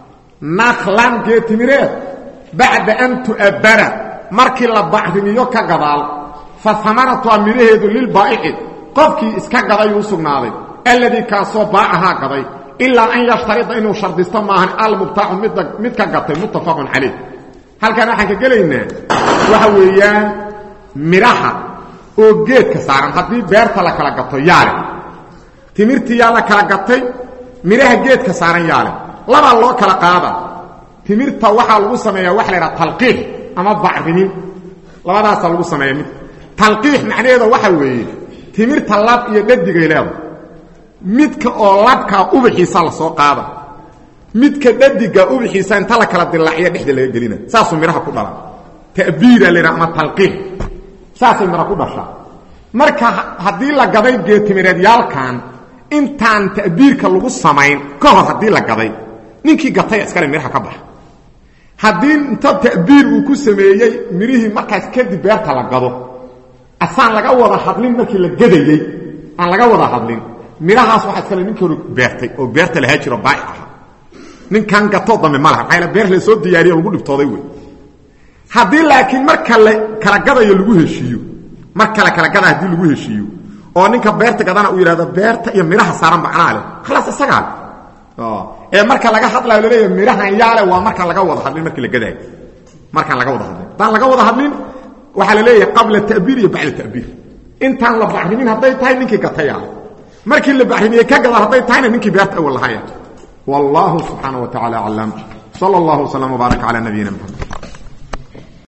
نخلا جيتميرات بعد أن تؤبر مركي لبعضميو كقضال فثمرت أميره للبائع قفكي اسكا قضي وصغناضي الذي كاسو باعها قضي إلا أن يشترط إنه شرطستان معهن المبتاع متك قطع متفق عليه هل كان أحد قلينا وحويان مراحة oo geedka saaran hadii beerta la kala gato yaale timirti yaa la kala gatay miraha geedka saaran yaale laba loo kala qaada timirta waxa lagu sameeyaa wax la yiraahdo talqiix ama bacrimin labadaas lagu sameeyaa mid talqiix macnaheedu waxa weeye timirta lab iyo dhadiga ileedo midka oo labka ubixiisa la soo qaada midka dhadiga ubixiisa inta la kala dilaaciyo dhexda laga gelina saasoo miraha ku dhalan ta'biira la yiraahdo talqiix saasay mara ku dhashaa marka haddii la gaday geetimireed yaalkan intaan ta'biirka lagu samayn ka hor haddii la gaday ninkii gatay iskale miraha ka baxa haddii inta ta'biir uu ku sameeyey mirihii markaas kadib beerta la gado asaan laga wada hadlin markii la gadayey aan laga wada hadlin mirahaas waxaa iskale ninkii hore beertay oo beerta lahaa jiro baa'i aha ninkan gato dambe ma laha maxaa beer la soo diyaariyo lagu dhibtooday wey haddii laakiin marka la kala gadayo lagu heshiiyo marka la kala gada hadii lagu heshiiyo oo ninka beerta gadana uu yiraahdo beerta iyo miraha saaran bacana leh خلاص isaga ah ee marka laga hadlayo leeyahay miraha yaale waa marka laga wada hadlin markii la gaday marka laga wada hadlin tan laga wada hadlin waxa la leeyahay qabla ta'bir iyo ba'da ta'bir intaan la bacrimin haday tahay ninkii gataya markii la bacrimiye ka gada haday tahay ninkii beerta awal lahaaya wallahu subhanahu wa ta'ala a'lam sallallahu alaihi wa sallam wa baraka ala nabiyina